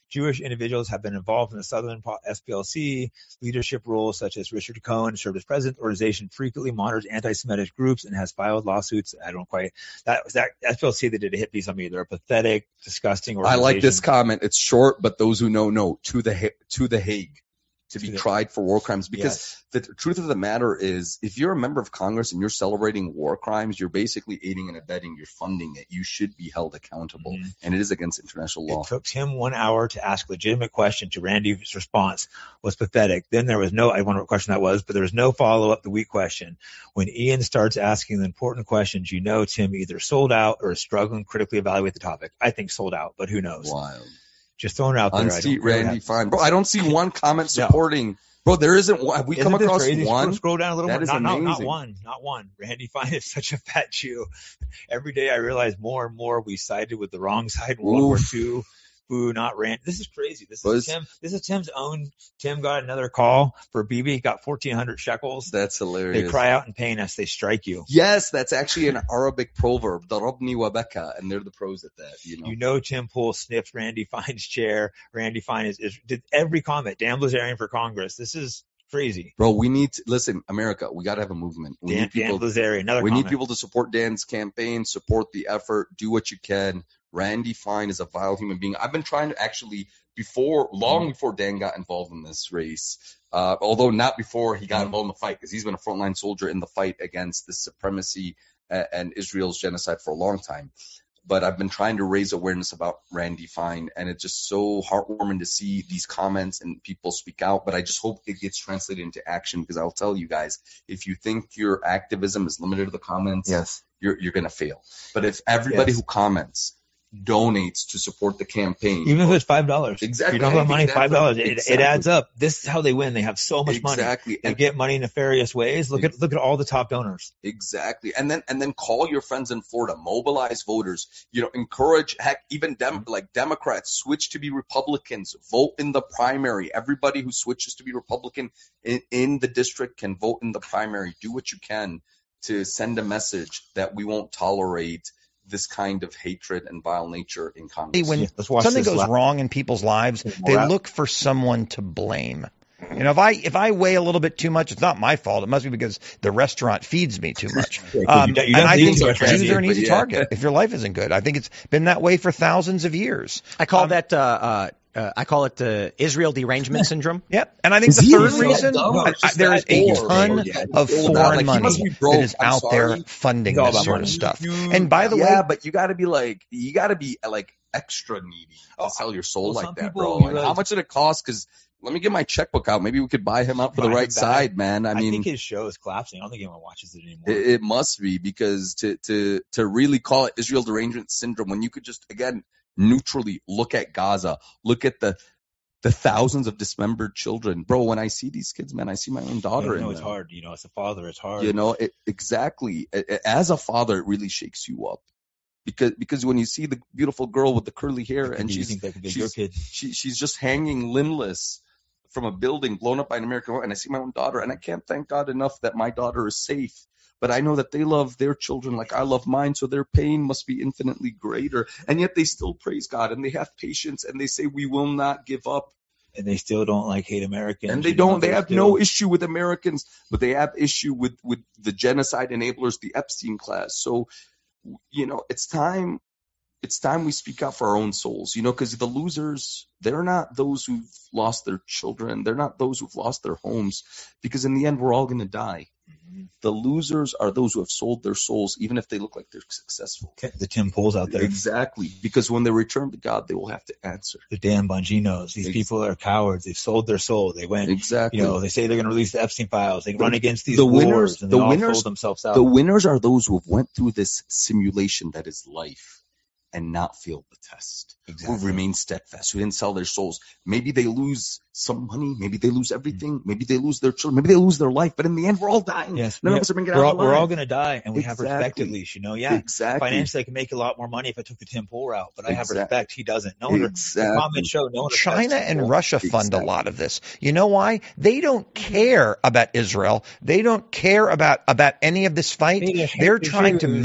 Jewish individuals have been involved in the Southern S P L C leadership roles, such as Richard Cohen, served as president. The organization frequently monitors anti-Semitic groups and has filed lawsuits. I don't quite that was that S P L C. They did a hit piece on me. They're a pathetic, disgusting organization. I like this comment. It's short, but those who know know. To the to the Hague. To be tried for war crimes, because yes. the truth of the matter is, if you're a member of Congress and you're celebrating war crimes, you're basically aiding and abetting, you're funding it. You should be held accountable, mm-hmm. and it is against international law. It took Tim one hour to ask a legitimate question to Randy's response was pathetic. Then there was no, I wonder what question that was, but there was no follow-up, the weak question. When Ian starts asking the important questions, you know Tim either sold out or is struggling to critically evaluate the topic. I think sold out, but who knows? Wild. Just throwing it out there. Unseat Randy Fine. Bro, I don't see one comment supporting. No. Bro, there isn't one. Have we Isn't come across crazy? one? Scroll down a little that more. Is not, amazing. not, not one. Not one. Randy Fine is such a fat Jew. Every day I realize more and more we sided with the wrong side in World Oof. War Two. Boo, not Randy. This is crazy. This is Tim. This is Tim's own. Tim got another call for B B. Got fourteen hundred shekels. That's hilarious. They cry out in pain as they strike you. Yes, that's actually an Arabic proverb. Darabni wa baka, and they're the pros at that. You know. You know, Tim Pool sniffed Randy Fine's chair. Randy Fine is, is did every comment. Dan Blazarian for Congress. This is crazy. Bro, we need to listen, America, we got to have a movement. We Dan, need people, Dan Blazarian, another We comment. need people to support Dan's campaign, support the effort, do what you can. Randy Fine is a vile human being. I've been trying to actually, before, long mm-hmm. before Dan got involved in this race, uh, although not before he got mm-hmm. involved in the fight, because he's been a frontline soldier in the fight against the supremacy and, and Israel's genocide for a long time. But I've been trying to raise awareness about Randy Fine, and it's just so heartwarming to see these comments and people speak out. But I just hope it gets translated into action, because I'll tell you guys, if you think your activism is limited to the comments, yes. you're you're going to fail. But if everybody yes. who comments donates to support the campaign, even if it's five dollars, exactly, you don't have money, five dollars, it, exactly. it adds up. This is how they win. They have so much exactly. money. Exactly, they get money in nefarious ways. Look at look at all the top donors. Exactly, and then and then call your friends in Florida, mobilize voters. You know, encourage. Heck, even dem- like Democrats switch to be Republicans. Vote in the primary. Everybody who switches to be Republican in, in the district can vote in the primary. Do what you can to send a message that we won't tolerate this kind of hatred and vile nature in Congress. When yeah, something goes left. wrong in people's lives, they out. look for someone to blame. You know, if I if I weigh a little bit too much, it's not my fault. It must be because the restaurant feeds me too much. Um, and I think Jews are an easy yeah. target if your life isn't good. I think it's been that way for thousands of years. I call um, that uh, uh, uh, I call it uh, Israel derangement syndrome. Yep, and I think is the third reason I, I, there is a ton yeah, of foreign like, money that is I'm out sorry. there funding this sort money. of stuff. And by the yeah, way, yeah, but you got to be like you got to be like extra needy to oh, sell your soul well, like that, bro. And how much did it cost? Because let me get my checkbook out. Maybe we could buy him up for buy the right side, man. I mean, I think his show is collapsing. I don't think anyone watches it anymore. It, it must be, because to to to really call it Israel derangement syndrome when you could just again neutrally look at Gaza, look at the the thousands of dismembered children, bro. When I see these kids, man, I see my own daughter. You know, in it's them. hard. You know, as a father, it's hard. You know, it, exactly. As a father, it really shakes you up. Because because when you see the beautiful girl with the curly hair and she's think that could be she's, your kid. She, she's just hanging limbless from a building blown up by an American war, and I see my own daughter, and I can't thank God enough that my daughter is safe. But I know that they love their children like I love mine, so their pain must be infinitely greater. And yet they still praise God, and they have patience, and they say, we will not give up. And they still don't like hate Americans. And they don't. They have still... no issue with Americans, but they have issue with, with the genocide enablers, the Epstein class. So, you know, it's time. It's time we speak out for our own souls, you know, because the losers, they're not those who've lost their children. They're not those who've lost their homes, because in the end, we're all going to die. Mm-hmm. The losers are those who have sold their souls, even if they look like they're successful. The Tim Pools out there. Exactly. Because when they return to God, they will have to answer. The Dan Bonginos. These Ex- people are cowards. They've sold their soul. They went, exactly. You know, they say they're going to release the Epstein files. They the, run against these the wars, winners, and they the all winners, sold themselves out. The winners are those who have went through this simulation that is life and not failed the test, exactly. Who remain steadfast, who didn't sell their souls. Maybe they lose some money, maybe they lose everything, maybe they lose their children, maybe they lose their life, but in the end, we're all dying. Yes, None yeah. of us are going to get we're out all, alive. We're all going to die, and we exactly. have respect at least, you know? Yeah, exactly. Financially, I can make a lot more money if I took the Tim Pool route, but I have exactly. respect. He doesn't. No one, exactly. the comments show no one China and Russia fund exactly. a lot of this. You know why? They don't care about Israel. They don't care about, about any of this fight. They They're trying Jews. to make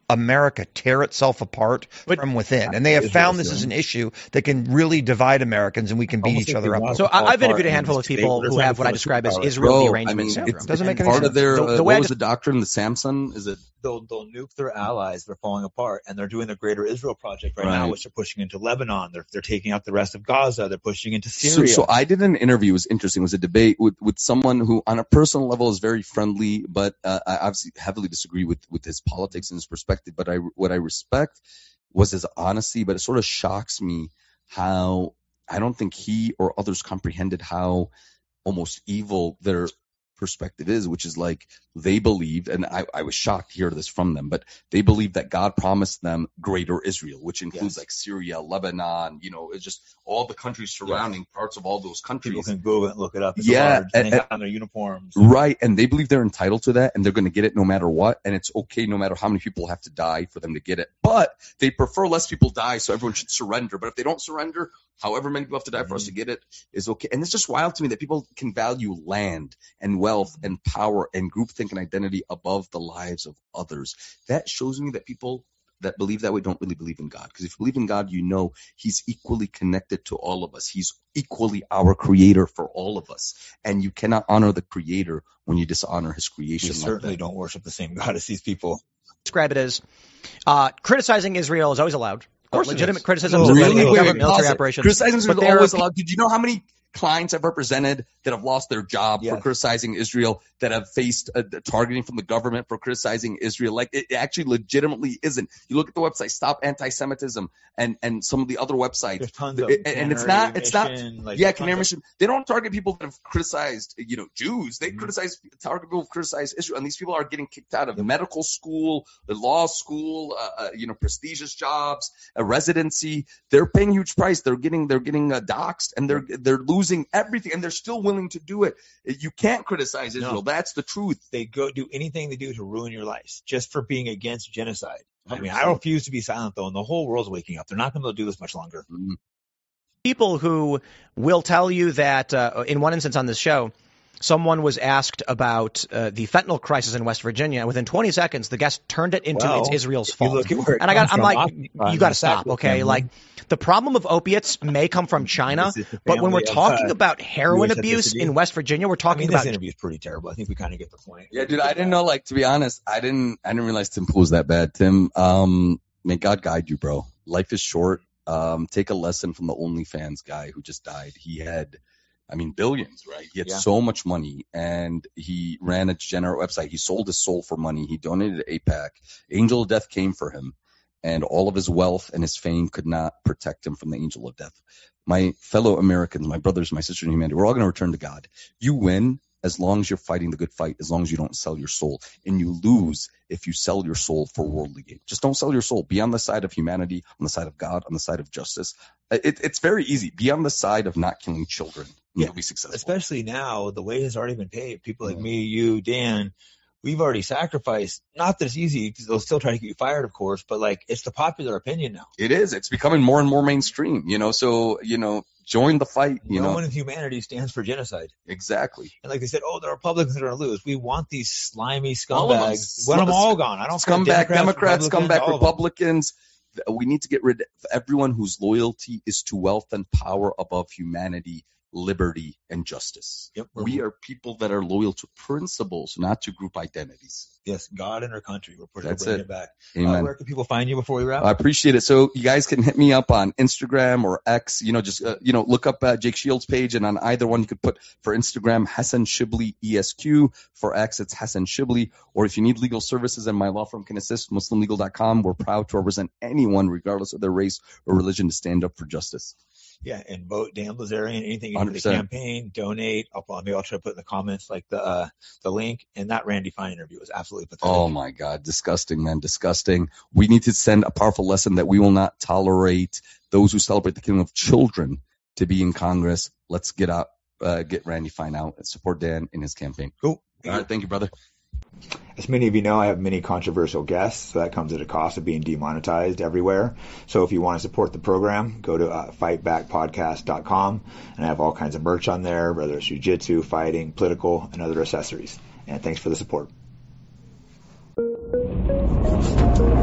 America tear itself apart but, from within. And they have found this as an issue that can really divide Americans, and we can beat each other up. So I've interviewed a handful of people who have what I describe as Israel derangement I mean, syndrome. It's, doesn't it's make any part sense. of their, the, uh, the what way was the doctrine, the Samson? Is it? They'll, they'll nuke their allies. They're falling apart, and they're doing the Greater Israel Project right, Right. now, which they're pushing into Lebanon. They're they're taking out the rest of Gaza. They're pushing into Syria. So, so I did an interview. It was interesting. It was a debate with, with someone who, on a personal level, is very friendly, but uh, I obviously heavily disagree with, with his politics and his perspective. But I, what I respect was his honesty. But it sort of shocks me how I don't think he or others comprehended how almost evil their perspective is, which is like they believed, and I, I was shocked to hear this from them, but they believed that God promised them greater Israel, which includes yes. like Syria, Lebanon, you know, it's just all the countries surrounding yes. parts of all those countries. People can Google it and look it up. It's yeah, large, and, and they have on their uniforms. Right, and they believe they're entitled to that, and they're going to get it no matter what, and it's okay no matter how many people have to die for them to get it. But they prefer less people die, so everyone should surrender. But if they don't surrender, however many people have to die for mm-hmm. us to get it is okay. And it's just wild to me that people can value land and wealth and power and groupthink and identity above the lives of others. That shows me that people that believe that way don't really believe in God. Because if you believe in God, you know he's equally connected to all of us. He's equally our creator for all of us. And you cannot honor the creator when you dishonor his creation. We like certainly that. don't worship the same God as these people. Describe it as uh, criticizing Israel is always allowed. Of course legitimate it is. criticisms No, of really? government, Wait, wait, military pause it. operations. Criticizing Israel But is there always are- allowed. Did you know how many clients I've represented that have lost their job Yes. for criticizing Israel, that have faced uh, targeting from the government for criticizing Israel? Like, it actually legitimately isn't. You look at the website, Stop Anti-Semitism, and, and some of the other websites. There's tons of It- and it's not, it's not, Mission, like, yeah, tons Canary of- Mission. They don't target people that have criticized, you know, Jews. They Mm-hmm. criticize, target people who criticize Israel. And these people are getting kicked out of medical school, the law school, uh, uh, you know, prestigious jobs, a residency. They're paying a huge price. They're getting, they're getting uh, doxxed, and they're, they're losing everything, and they're still willing to do it. You can't criticize Israel. No. That's the truth. They go do anything they do to ruin your life just for being against genocide. I mean, I one hundred percent. refuse to be silent, though, and the whole world's waking up. They're not going to be able to do this much longer. Mm-hmm. People who will tell you that, uh, in one instance on this show, someone was asked about uh, the fentanyl crisis in West Virginia, and within twenty seconds, the guest turned it into Well, it's Israel's if you fault. look at where it And I got, comes I'm from, like, Occupy you got to the stop, Sackley okay? family. Like, the problem of opiates may come from China, This is the but when we're family of, talking uh, about heroin U S abuse ethnicity. in West Virginia, we're I talking mean, about this interview is pretty terrible. I think we kind of get the point. Yeah, dude, I didn't know, like, to be honest, I didn't, I didn't realize Tim Pool was that bad. Tim, um, may God guide you, bro. Life is short. Um, take a lesson from the OnlyFans guy who just died. He had, I mean, billions, right? He had Yeah. so much money, and he ran a degenerate website. He sold his soul for money. He donated to AIPAC. Angel of Death came for him, and all of his wealth and his fame could not protect him from the angel of death. My fellow Americans, my brothers, my sisters in humanity, we're all going to return to God. You win as long as you're fighting the good fight, as long as you don't sell your soul. And you lose if you sell your soul for worldly gain. Just don't sell your soul. Be on the side of humanity, on the side of God, on the side of justice. It, it's very easy. Be on the side of not killing children, and Yeah. you'll be successful. Especially now, the way has already been paid. People like Yeah. me, you, Dan, we've already sacrificed. Not that it's easy, because they'll still try to get you fired, of course, but like it's the popular opinion now. It is. It's becoming more and more mainstream, you know, so, you know, join the fight, you no know. one in humanity stands for genocide. Exactly. And like they said, oh, the Republicans are going to lose. We want these slimy All of them. scumbags. Want them all gone. I don't care. Scumbag Democrats, Democrats, Republicans, scumbag all of them. Republicans. We need to get rid of everyone whose loyalty is to wealth and power above humanity, liberty, and justice. Yep. We are people that are loyal to principles, not to group identities. Yes, God and our country. We're pushing That's bringing it. it back. Amen. Uh, where can people find you before we wrap? I appreciate it. So you guys can hit me up on Instagram or X. You know, just uh, you know, look up uh, Jake Shields' page, and on either one you could put for Instagram Hassan Shibli E S Q. For X, it's Hassan Shibli. Or if you need legal services and my law firm can assist, Muslim Legal dot com. We're proud to represent anyone, regardless of their race or religion, to stand up for justice. Yeah, and vote Dan Blazarian. Anything you do one for hundred the percent. campaign, donate. I'll, maybe I'll try to put in the comments like the uh, the link. And that Randy Fine interview was absolutely pathetic. Oh my God, disgusting, man, disgusting. We need to send a powerful lesson that we will not tolerate those who celebrate the killing of children to be in Congress. Let's get out, uh, get Randy Fine out and support Dan in his campaign. Cool. All right, thank you, brother. As many of you know, I have many controversial guests, so that comes at a cost of being demonetized everywhere. So if you want to support the program, go to uh, fight back podcast dot com, and I have all kinds of merch on there, whether it's jiu-jitsu, fighting, political, and other accessories. And thanks for the support.